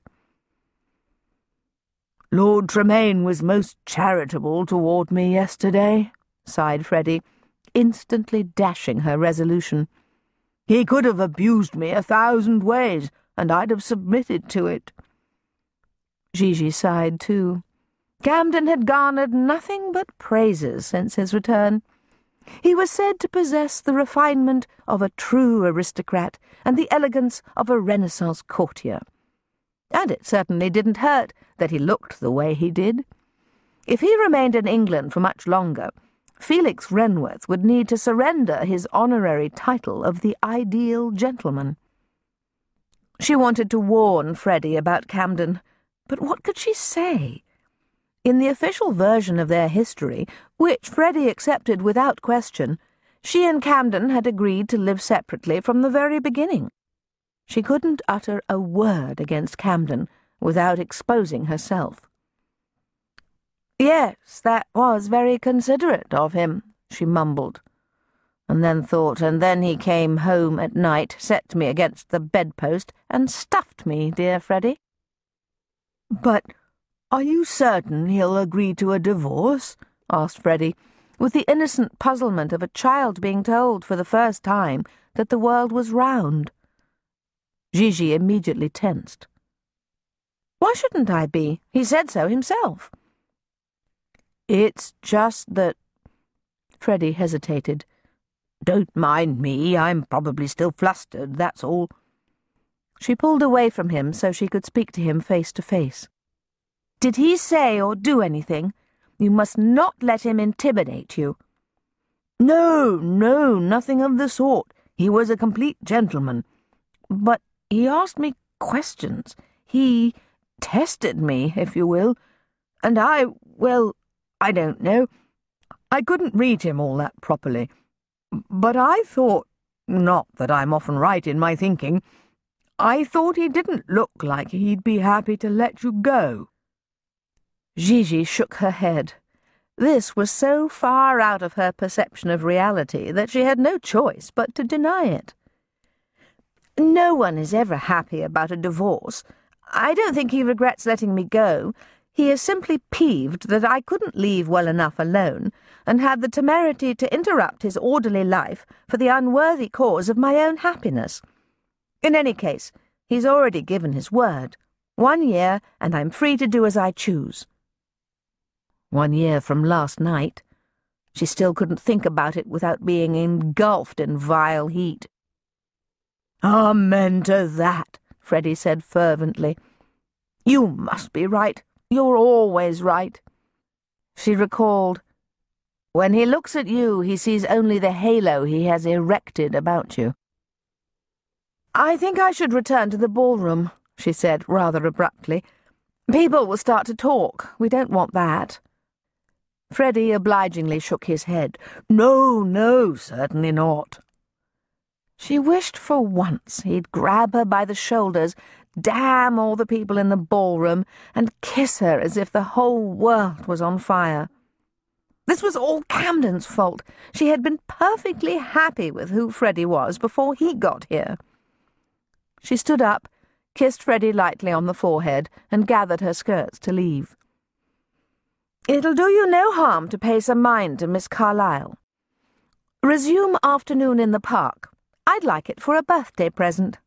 "Lord Tremaine was most charitable toward me yesterday," sighed Freddie, instantly dashing her resolution. "He could have abused me 1,000 ways, and I'd have submitted to it." Gigi sighed too. Camden had garnered nothing but praises since his return. He was said to possess the refinement of a true aristocrat and the elegance of a Renaissance courtier. And it certainly didn't hurt that he looked the way he did. If he remained in England for much longer, Felix Wrenworth would need to surrender his honorary title of the ideal gentleman. She wanted to warn Freddie about Camden, but what could she say? In the official version of their history, which Freddie accepted without question, she and Camden had agreed to live separately from the very beginning. She couldn't utter a word against Camden without exposing herself. "Yes, that was very considerate of him," she mumbled, and then thought, "and then he came home at night, set me against the bedpost, and stuffed me, dear Freddie." "But are you certain he'll agree to a divorce?" asked Freddie, with the innocent puzzlement of a child being told for the first time that the world was round. Gigi immediately tensed. "Why shouldn't I be? He said so himself." "It's just that—" Freddie hesitated. "Don't mind me, I'm probably still flustered, that's all." She pulled away from him so she could speak to him face to face. "Did he say or do anything? You must not let him intimidate you." No, nothing of the sort. He was a complete gentleman. But he asked me questions. He tested me, if you will. And I don't know. I couldn't read him all that properly. But I thought, not that I'm often right in my thinking, I thought he didn't look like he'd be happy to let you go." Gigi shook her head. This was so far out of her perception of reality that she had no choice but to deny it. "No one is ever happy about a divorce. I don't think he regrets letting me go. He is simply peeved that I couldn't leave well enough alone, and had the temerity to interrupt his orderly life for the unworthy cause of my own happiness. In any case, he's already given his word. 1 year, and I'm free to do as I choose." 1 year from last night. She still couldn't think about it without being engulfed in vile heat. "Amen to that," Freddie said fervently. "You must be right. You're always right." She recalled, "When he looks at you, he sees only the halo he has erected about you." "I think I should return to the ballroom," she said rather abruptly. "People will start to talk. We don't want that." Freddie obligingly shook his head. No, certainly not." She wished for once he'd grab her by the shoulders, damn all the people in the ballroom, and kiss her as if the whole world was on fire. This was all Camden's fault. She had been perfectly happy with who Freddie was before he got here. She stood up, kissed Freddie lightly on the forehead, and gathered her skirts to leave. "It'll do you no harm to pay some mind to Miss Carlyle. Resume afternoon in the park. I'd like it for a birthday present."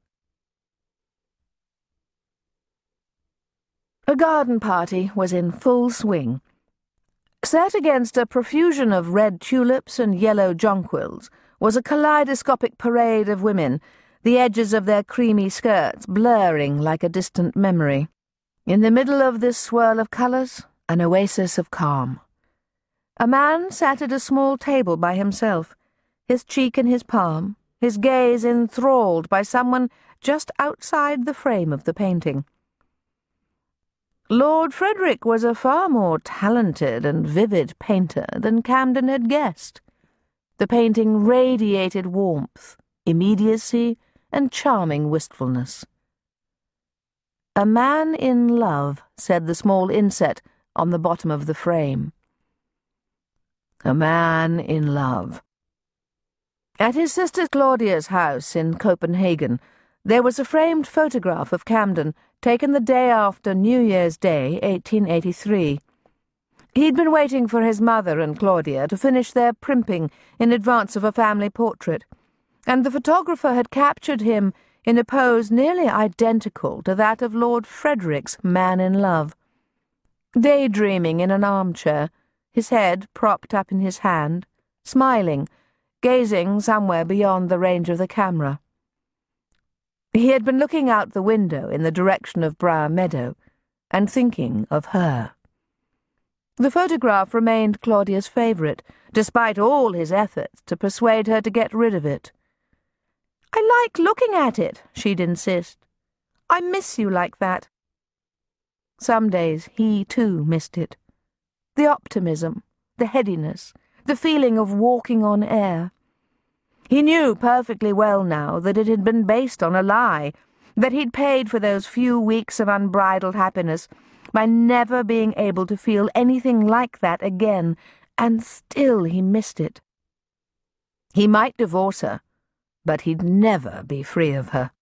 A garden party was in full swing. Set against a profusion of red tulips and yellow jonquils was a kaleidoscopic parade of women, the edges of their creamy skirts blurring like a distant memory. In the middle of this swirl of colours, an oasis of calm. A man sat at a small table by himself, his cheek in his palm, his gaze enthralled by someone just outside the frame of the painting. Lord Frederick was a far more talented and vivid painter than Camden had guessed. The painting radiated warmth, immediacy, and charming wistfulness. "A man in love," said the small inset on the bottom of the frame. A man in love. At his sister Claudia's house in Copenhagen, there was a framed photograph of Camden taken the day after New Year's Day, 1883. He'd been waiting for his mother and Claudia to finish their primping in advance of a family portrait, and the photographer had captured him in a pose nearly identical to that of Lord Frederick's man in love. Daydreaming in an armchair, his head propped up in his hand, smiling, gazing somewhere beyond the range of the camera. He had been looking out the window in the direction of Briar Meadow, and thinking of her. The photograph remained Claudia's favourite, despite all his efforts to persuade her to get rid of it. "I like looking at it," she'd insist. "I miss you like that." Some days he, too, missed it. The optimism, the headiness, the feeling of walking on air. He knew perfectly well now that it had been based on a lie, that he'd paid for those few weeks of unbridled happiness by never being able to feel anything like that again, and still he missed it. He might divorce her, but he'd never be free of her.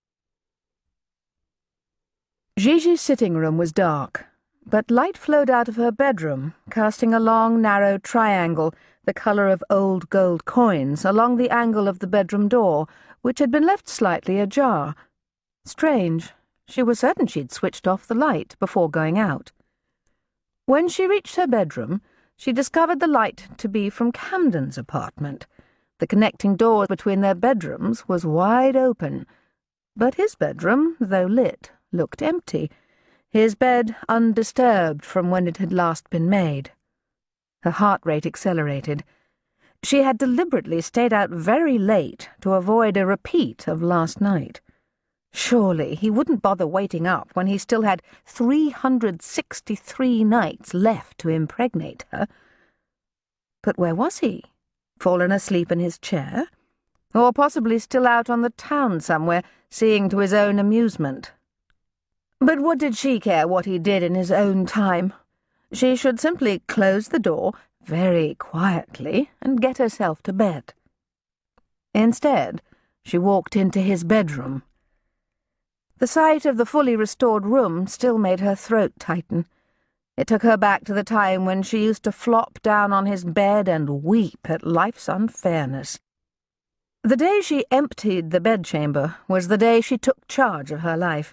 Gigi's sitting room was dark, but light flowed out of her bedroom, casting a long, narrow triangle, the colour of old gold coins, along the angle of the bedroom door, which had been left slightly ajar. Strange. She was certain she'd switched off the light before going out. When she reached her bedroom, she discovered the light to be from Camden's apartment. The connecting door between their bedrooms was wide open, but his bedroom, though lit, looked empty, his bed undisturbed from when it had last been made. Her heart rate accelerated. She had deliberately stayed out very late to avoid a repeat of last night. Surely he wouldn't bother waiting up when he still had 363 nights left to impregnate her. But where was he? Fallen asleep in his chair? or possibly still out on the town somewhere, seeing to his own amusement. But what did she care what he did in his own time? She should simply close the door very quietly and get herself to bed. Instead, she walked into his bedroom. The sight of the fully restored room still made her throat tighten. It took her back to the time when she used to flop down on his bed and weep at life's unfairness. The day she emptied the bedchamber was the day she took charge of her life.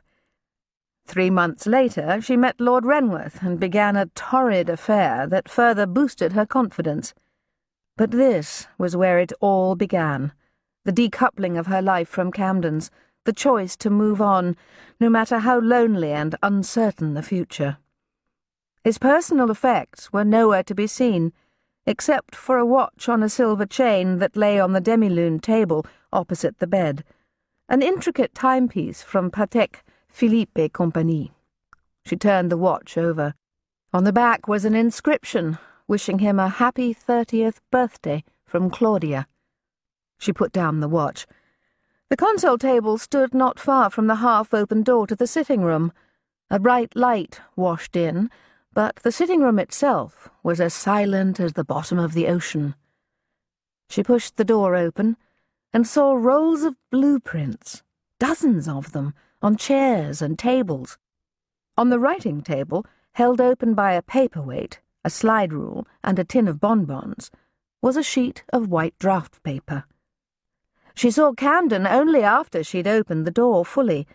3 months later, she met Lord Renworth and began a torrid affair that further boosted her confidence. But this was where it all began, the decoupling of her life from Camden's, the choice to move on, no matter how lonely and uncertain the future. His personal effects were nowhere to be seen, except for a watch on a silver chain that lay on the demi-lune table opposite the bed, an intricate timepiece from Patek Philippe et Compagnie. She turned the watch over. On the back was an inscription wishing him a happy 30th birthday from Claudia. She put down the watch. The console table stood not far from the half-open door to the sitting room. A bright light washed in, but the sitting room itself was as silent as the bottom of the ocean. She pushed the door open and saw rolls of blueprints, dozens of them, on chairs and tables. On the writing table, held open by a paperweight, a slide rule, and a tin of bonbons, was a sheet of white draft paper. She saw Camden only after she'd opened the door fully.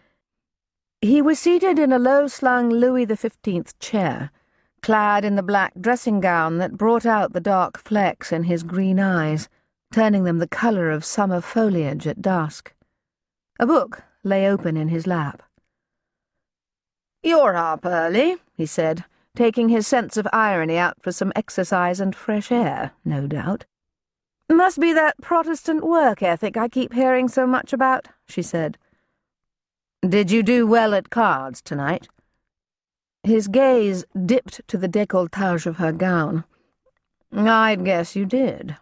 He was seated in a low-slung Louis XV chair, clad in the black dressing gown that brought out the dark flecks in his green eyes, turning them the colour of summer foliage at dusk. A book lay open in his lap. "You're up early," he said, taking his sense of irony out for some exercise and fresh air, no doubt. "Must be that Protestant work ethic I keep hearing so much about," she said. "Did you do well at cards tonight?" His gaze dipped to the décolletage of her gown. "I'd guess you did."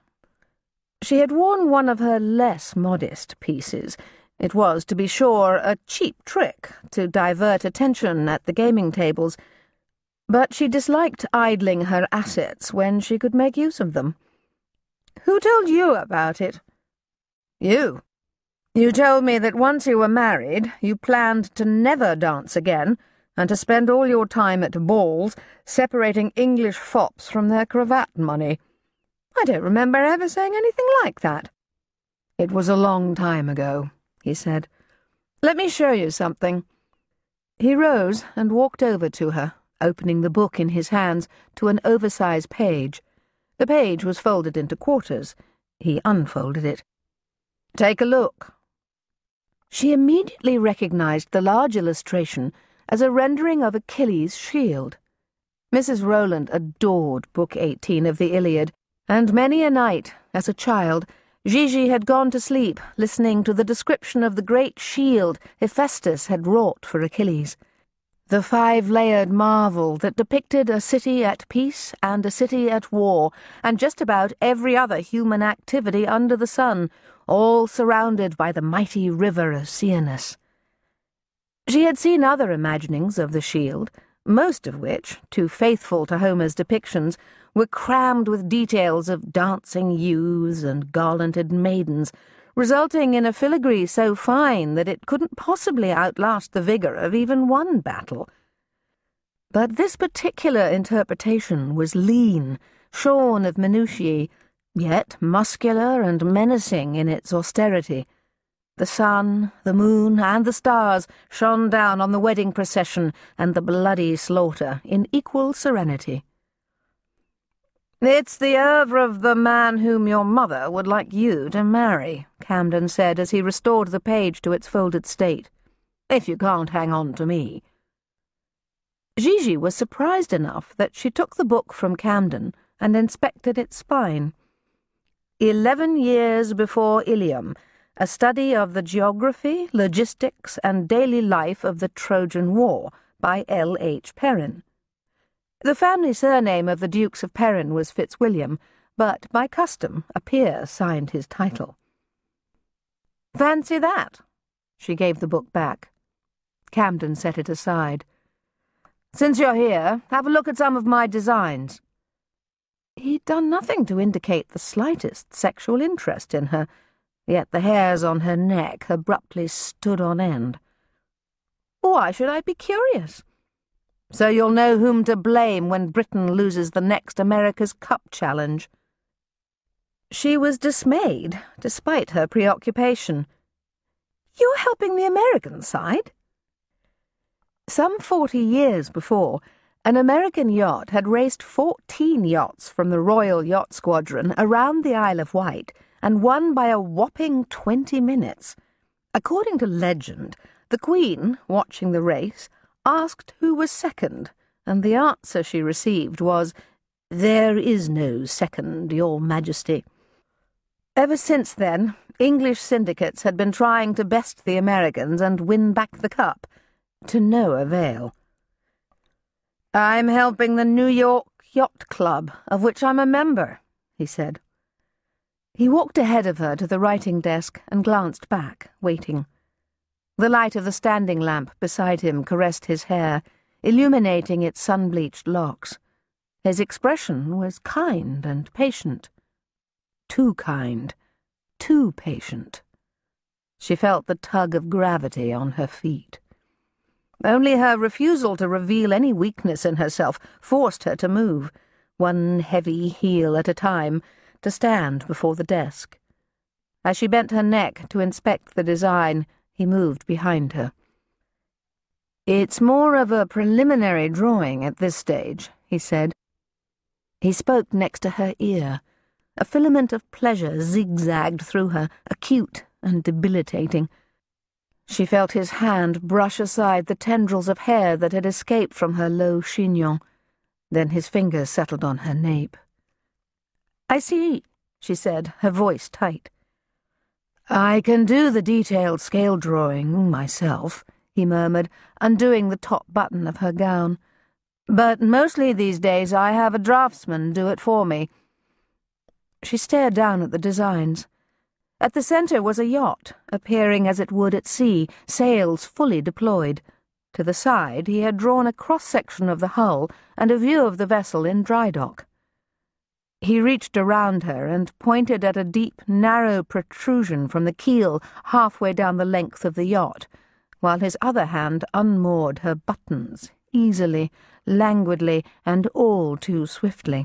She had worn one of her less modest pieces. It was, to be sure, a cheap trick to divert attention at the gaming tables, but she disliked idling her assets when she could make use of them. "Who told you about it?" "You. You told me that once you were married, you planned to never dance again, and to spend all your time at balls separating English fops from their cravat money. I don't remember ever saying anything like that." "It was a long time ago," he said. "Let me show you something." He rose and walked over to her, opening the book in his hands to an oversized page. The page was folded into quarters. He unfolded it. "Take a look." She immediately recognized the large illustration as a rendering of Achilles' shield. Mrs. Rowland adored Book 18 of the Iliad, and many a night, as a child, Gigi had gone to sleep listening to the description of the great shield Hephaestus had wrought for Achilles, the 5-layered marvel that depicted a city at peace and a city at war, and just about every other human activity under the sun, all surrounded by the mighty river Oceanus. She had seen other imaginings of the shield, most of which, too faithful to Homer's depictions, were crammed with details of dancing youths and garlanded maidens, resulting in a filigree so fine that it couldn't possibly outlast the vigour of even one battle. But this particular interpretation was lean, shorn of minutiae, yet muscular and menacing in its austerity. The sun, the moon, and the stars shone down on the wedding procession and the bloody slaughter in equal serenity. "It's the oeuvre of the man whom your mother would like you to marry," Camden said as he restored the page to its folded state. "If you can't hang on to me." Gigi was surprised enough that she took the book from Camden and inspected its spine. 11 years before Ilium, a study of the geography, logistics, and daily life of the Trojan War, by L. H. Perrin. The family surname of the Dukes of Perrin was Fitzwilliam, but by custom a peer signed his title. Fancy that. She gave the book back. Camden set it aside. Since you're here, have a look at some of my designs. He'd done nothing to indicate the slightest sexual interest in her, yet the hairs on her neck abruptly stood on end. Why should I be curious? So you'll know whom to blame when Britain loses the next America's Cup challenge. She was dismayed, despite her preoccupation. You're helping the American side? Some 40 years before, an American yacht had raced 14 yachts from the Royal Yacht Squadron around the Isle of Wight and won by a whopping 20 minutes. According to legend, the Queen, watching the race, asked who was second, and the answer she received was, "There is no second, Your Majesty." Ever since then, English syndicates had been trying to best the Americans and win back the cup, to no avail. "I'm helping the New York Yacht Club, of which I'm a member," he said. He walked ahead of her to the writing desk and glanced back, waiting. The light of the standing lamp beside him caressed his hair, illuminating its sun-bleached locks. His expression was kind and patient. Too kind, too patient. She felt the tug of gravity on her feet. Only her refusal to reveal any weakness in herself forced her to move, one heavy heel at a time, to stand before the desk. As she bent her neck to inspect the design, he moved behind her. "It's more of a preliminary drawing at this stage," he said. He spoke next to her ear. A filament of pleasure zigzagged through her, acute and debilitating. She felt his hand brush aside the tendrils of hair that had escaped from her low chignon. Then his fingers settled on her nape. "I see," she said, her voice tight. "I can do the detailed scale drawing myself," he murmured, undoing the top button of her gown. "But mostly these days I have a draftsman do it for me." She stared down at the designs. At the centre was a yacht, appearing as it would at sea, sails fully deployed. To the side he had drawn a cross-section of the hull and a view of the vessel in dry dock. He reached around her and pointed at a deep, narrow protrusion from the keel halfway down the length of the yacht, while his other hand unmoored her buttons, easily, languidly, and all too swiftly.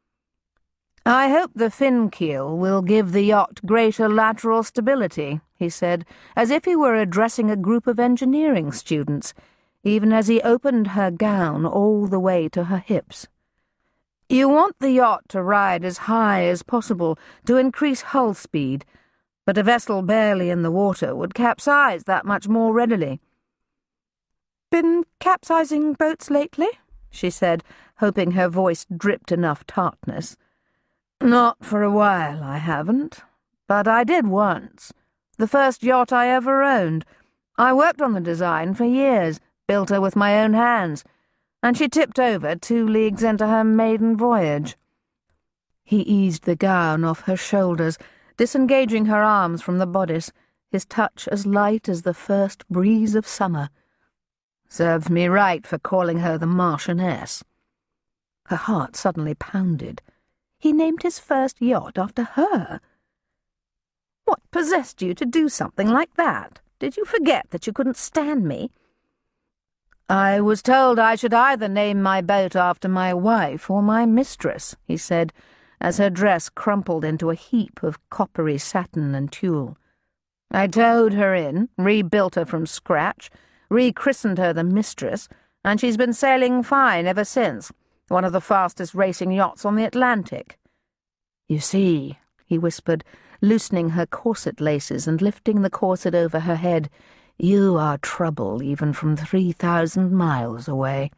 "I hope the fin keel will give the yacht greater lateral stability," he said, as if he were addressing a group of engineering students, even as he opened her gown all the way to her hips. "You want the yacht to ride as high as possible to increase hull speed, but a vessel barely in the water would capsize that much more readily." "Been capsizing boats lately?" she said, hoping her voice dripped enough tartness. "Not for a while, I haven't. But I did once. The first yacht I ever owned. I worked on the design for years, built her with my own hands, and she tipped over 2 leagues into her maiden voyage." He eased the gown off her shoulders, disengaging her arms from the bodice, his touch as light as the first breeze of summer. "Serves me right for calling her the Marchioness." Her heart suddenly pounded. He named his first yacht after her. "What possessed you to do something like that? Did you forget that you couldn't stand me?" "I was told I should either name my boat after my wife or my mistress," he said, as her dress crumpled into a heap of coppery satin and tulle. "I towed her in, rebuilt her from scratch, rechristened her the Mistress, and she's been sailing fine ever since. One of the fastest racing yachts on the Atlantic." "You see," he whispered, loosening her corset laces and lifting the corset over her head, "you are trouble even from 3,000 miles away."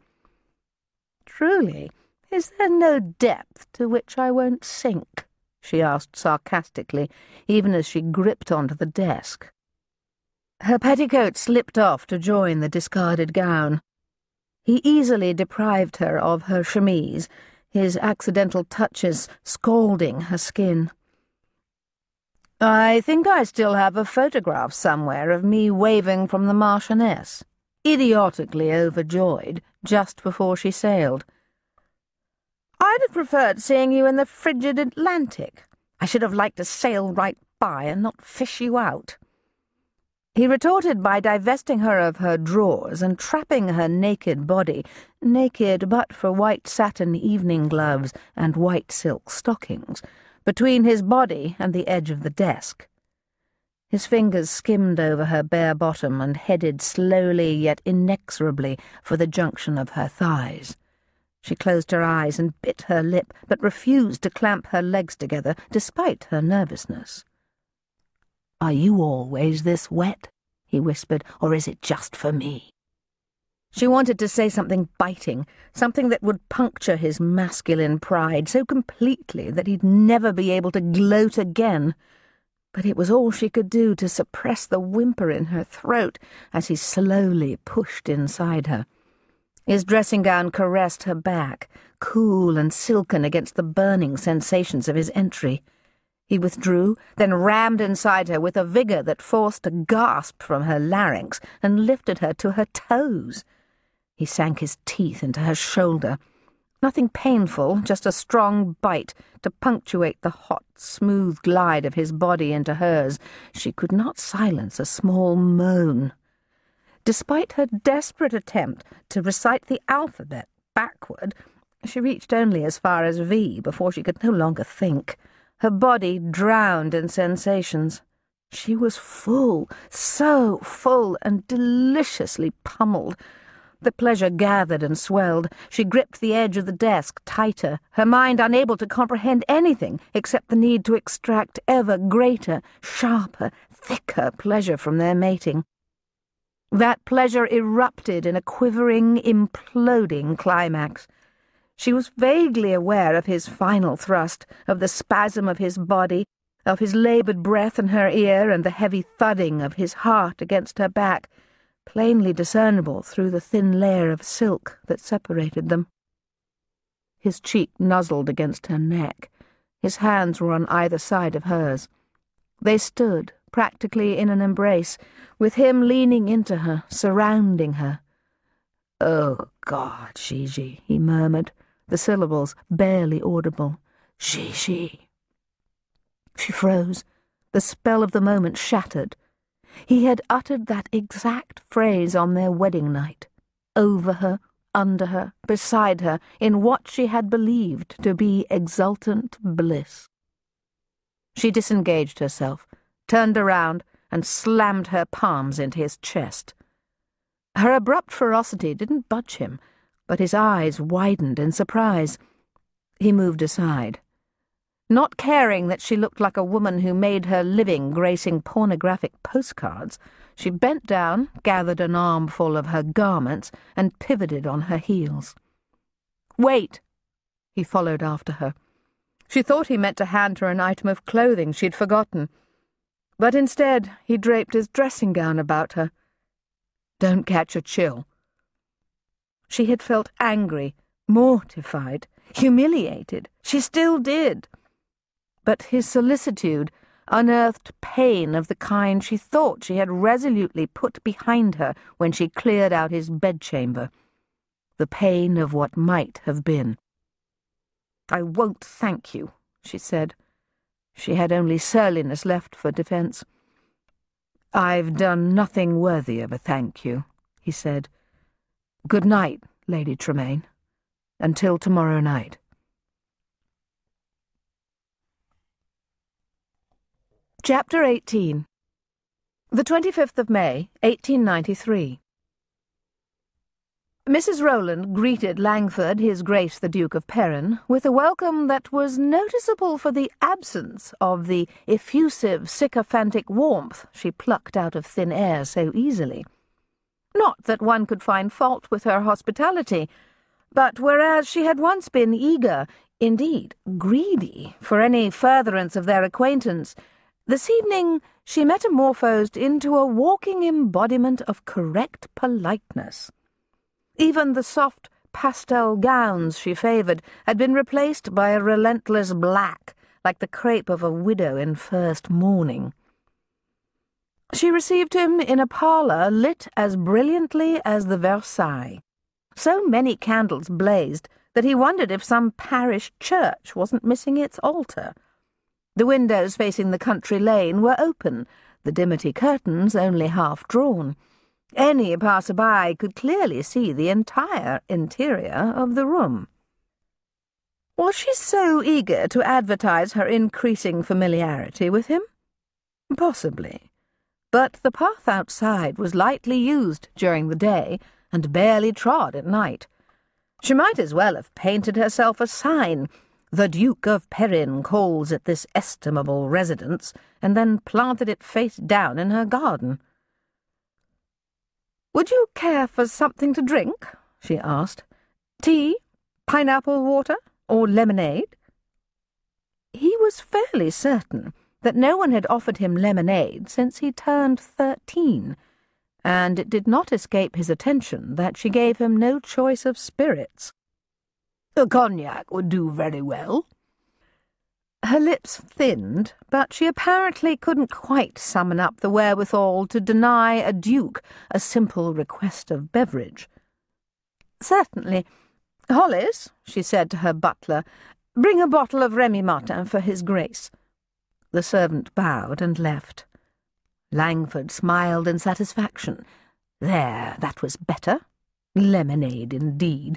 "Truly, is there no depth to which I won't sink?" she asked sarcastically, even as she gripped onto the desk. Her petticoat slipped off to join the discarded gown. He easily deprived her of her chemise, his accidental touches scalding her skin. I think I still have a photograph somewhere of me waving from the Marchioness, idiotically overjoyed, just before she sailed. I'd have preferred seeing you in the frigid Atlantic. I should have liked to sail right by and not fish you out. He retorted by divesting her of her drawers and trapping her naked body, naked but for white satin evening gloves and white silk stockings, between his body and the edge of the desk. His fingers skimmed over her bare bottom and headed slowly yet inexorably for the junction of her thighs. She closed her eyes and bit her lip, but refused to clamp her legs together, despite her nervousness. "Are you always this wet?" he whispered, "or is it just for me?" She wanted to say something biting, something that would puncture his masculine pride so completely that he'd never be able to gloat again. But it was all she could do to suppress the whimper in her throat as he slowly pushed inside her. His dressing gown caressed her back, cool and silken against the burning sensations of his entry. He withdrew, then rammed inside her with a vigour that forced a gasp from her larynx and lifted her to her toes. He sank his teeth into her shoulder. Nothing painful, just a strong bite to punctuate the hot, smooth glide of his body into hers. She could not silence a small moan. Despite her desperate attempt to recite the alphabet backward, she reached only as far as V before she could no longer think. Her body drowned in sensations. She was full, so full and deliciously pummeled. The pleasure gathered and swelled. She gripped the edge of the desk tighter, her mind unable to comprehend anything except the need to extract ever greater, sharper, thicker pleasure from their mating. That pleasure erupted in a quivering, imploding climax. She was vaguely aware of his final thrust, of the spasm of his body, of his laboured breath in her ear and the heavy thudding of his heart against her back, plainly discernible through the thin layer of silk that separated them. His cheek nuzzled against her neck. His hands were on either side of hers. They stood, practically in an embrace, with him leaning into her, surrounding her. "Oh, God, Gigi," he murmured, the syllables barely audible. "Gigi." She froze. The spell of the moment shattered. He had uttered that exact phrase on their wedding night, over her, under her, beside her, in what she had believed to be exultant bliss. She disengaged herself, turned around, and slammed her palms into his chest. Her abrupt ferocity didn't budge him, but his eyes widened in surprise. He moved aside. Not caring that she looked like a woman who made her living gracing pornographic postcards, she bent down, gathered an armful of her garments, and pivoted on her heels. "Wait!" He followed after her. She thought he meant to hand her an item of clothing she'd forgotten, but instead he draped his dressing gown about her. "Don't catch a chill." She had felt angry, mortified, humiliated. She still did. But his solicitude unearthed pain of the kind she thought she had resolutely put behind her when she cleared out his bedchamber. The pain of what might have been. "I won't thank you," she said. She had only surliness left for defence. "I've done nothing worthy of a thank you," he said. "Good night, Lady Tremaine. Until tomorrow night." Chapter 18. The 25th of May, 1893. Mrs. Rowland greeted Langford, his Grace the Duke of Perrin, with a welcome that was noticeable for the absence of the effusive, sycophantic warmth she plucked out of thin air so easily. Not that one could find fault with her hospitality, but whereas she had once been eager, indeed greedy, for any furtherance of their acquaintance, this evening she metamorphosed into a walking embodiment of correct politeness. Even the soft pastel gowns she favoured had been replaced by a relentless black, like the crepe of a widow in first mourning. She received him in a parlour lit as brilliantly as the Versailles. So many candles blazed that he wondered if some parish church wasn't missing its altar. The windows facing the country lane were open, the dimity curtains only half drawn. Any passer-by could clearly see the entire interior of the room. Was she so eager to advertise her increasing familiarity with him? Possibly. But the path outside was lightly used during the day and barely trod at night. She might as well have painted herself a sign, "The Duke of Perrin calls at this estimable residence," and then planted it face down in her garden. "Would you care for something to drink?" she asked. "Tea, pineapple water, or lemonade?" He was fairly certain that no one had offered him lemonade since he turned 13, and it did not escape his attention that she gave him no choice of spirits. "A cognac would do very well." Her lips thinned, but she apparently couldn't quite summon up the wherewithal to deny a duke a simple request of beverage. "Certainly. Hollis," she said to her butler, "bring a bottle of Remy Martin for his grace." The servant bowed and left. Langford smiled in satisfaction. There, that was better. Lemonade, indeed.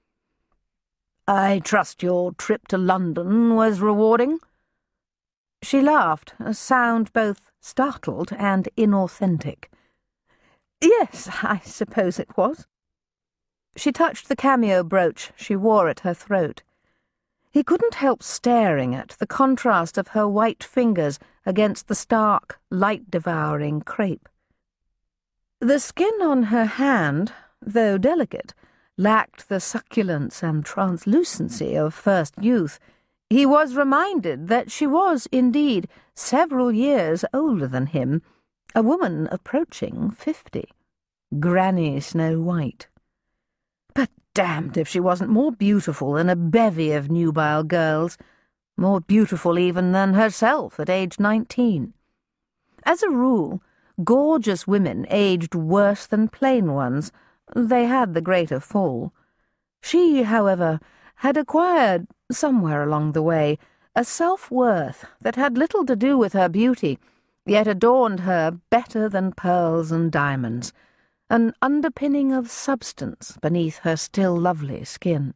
"I trust your trip to London was rewarding?" She laughed, a sound both startled and inauthentic. "Yes, I suppose it was." She touched the cameo brooch she wore at her throat. He couldn't help staring at the contrast of her white fingers against the stark, light-devouring crepe. The skin on her hand, though delicate, lacked the succulence and translucency of first youth. He was reminded that she was, indeed, several years older than him, a woman approaching 50. Granny Snow White. But damned if she wasn't more beautiful than a bevy of nubile girls, more beautiful even than herself at age 19. As a rule, gorgeous women aged worse than plain ones. They had the greater fall. She, however, had acquired, somewhere along the way, a self-worth that had little to do with her beauty, yet adorned her better than pearls and diamonds, an underpinning of substance beneath her still lovely skin.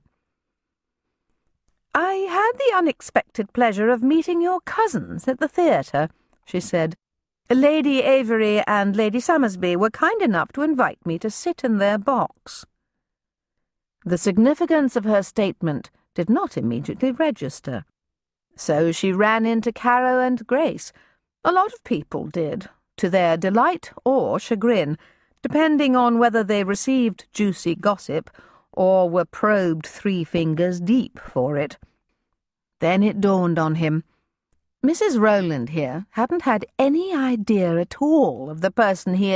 "I had the unexpected pleasure of meeting your cousins at the theatre," she said. "Lady Avery and Lady Summersby were kind enough to invite me to sit in their box." The significance of her statement did not immediately register. So she ran into Caro and Grace. A lot of people did, to their delight or chagrin, depending on whether they received juicy gossip or were probed 3 fingers deep for it. Then it dawned on him. Mrs. Rowland here hadn't had any idea at all of the person he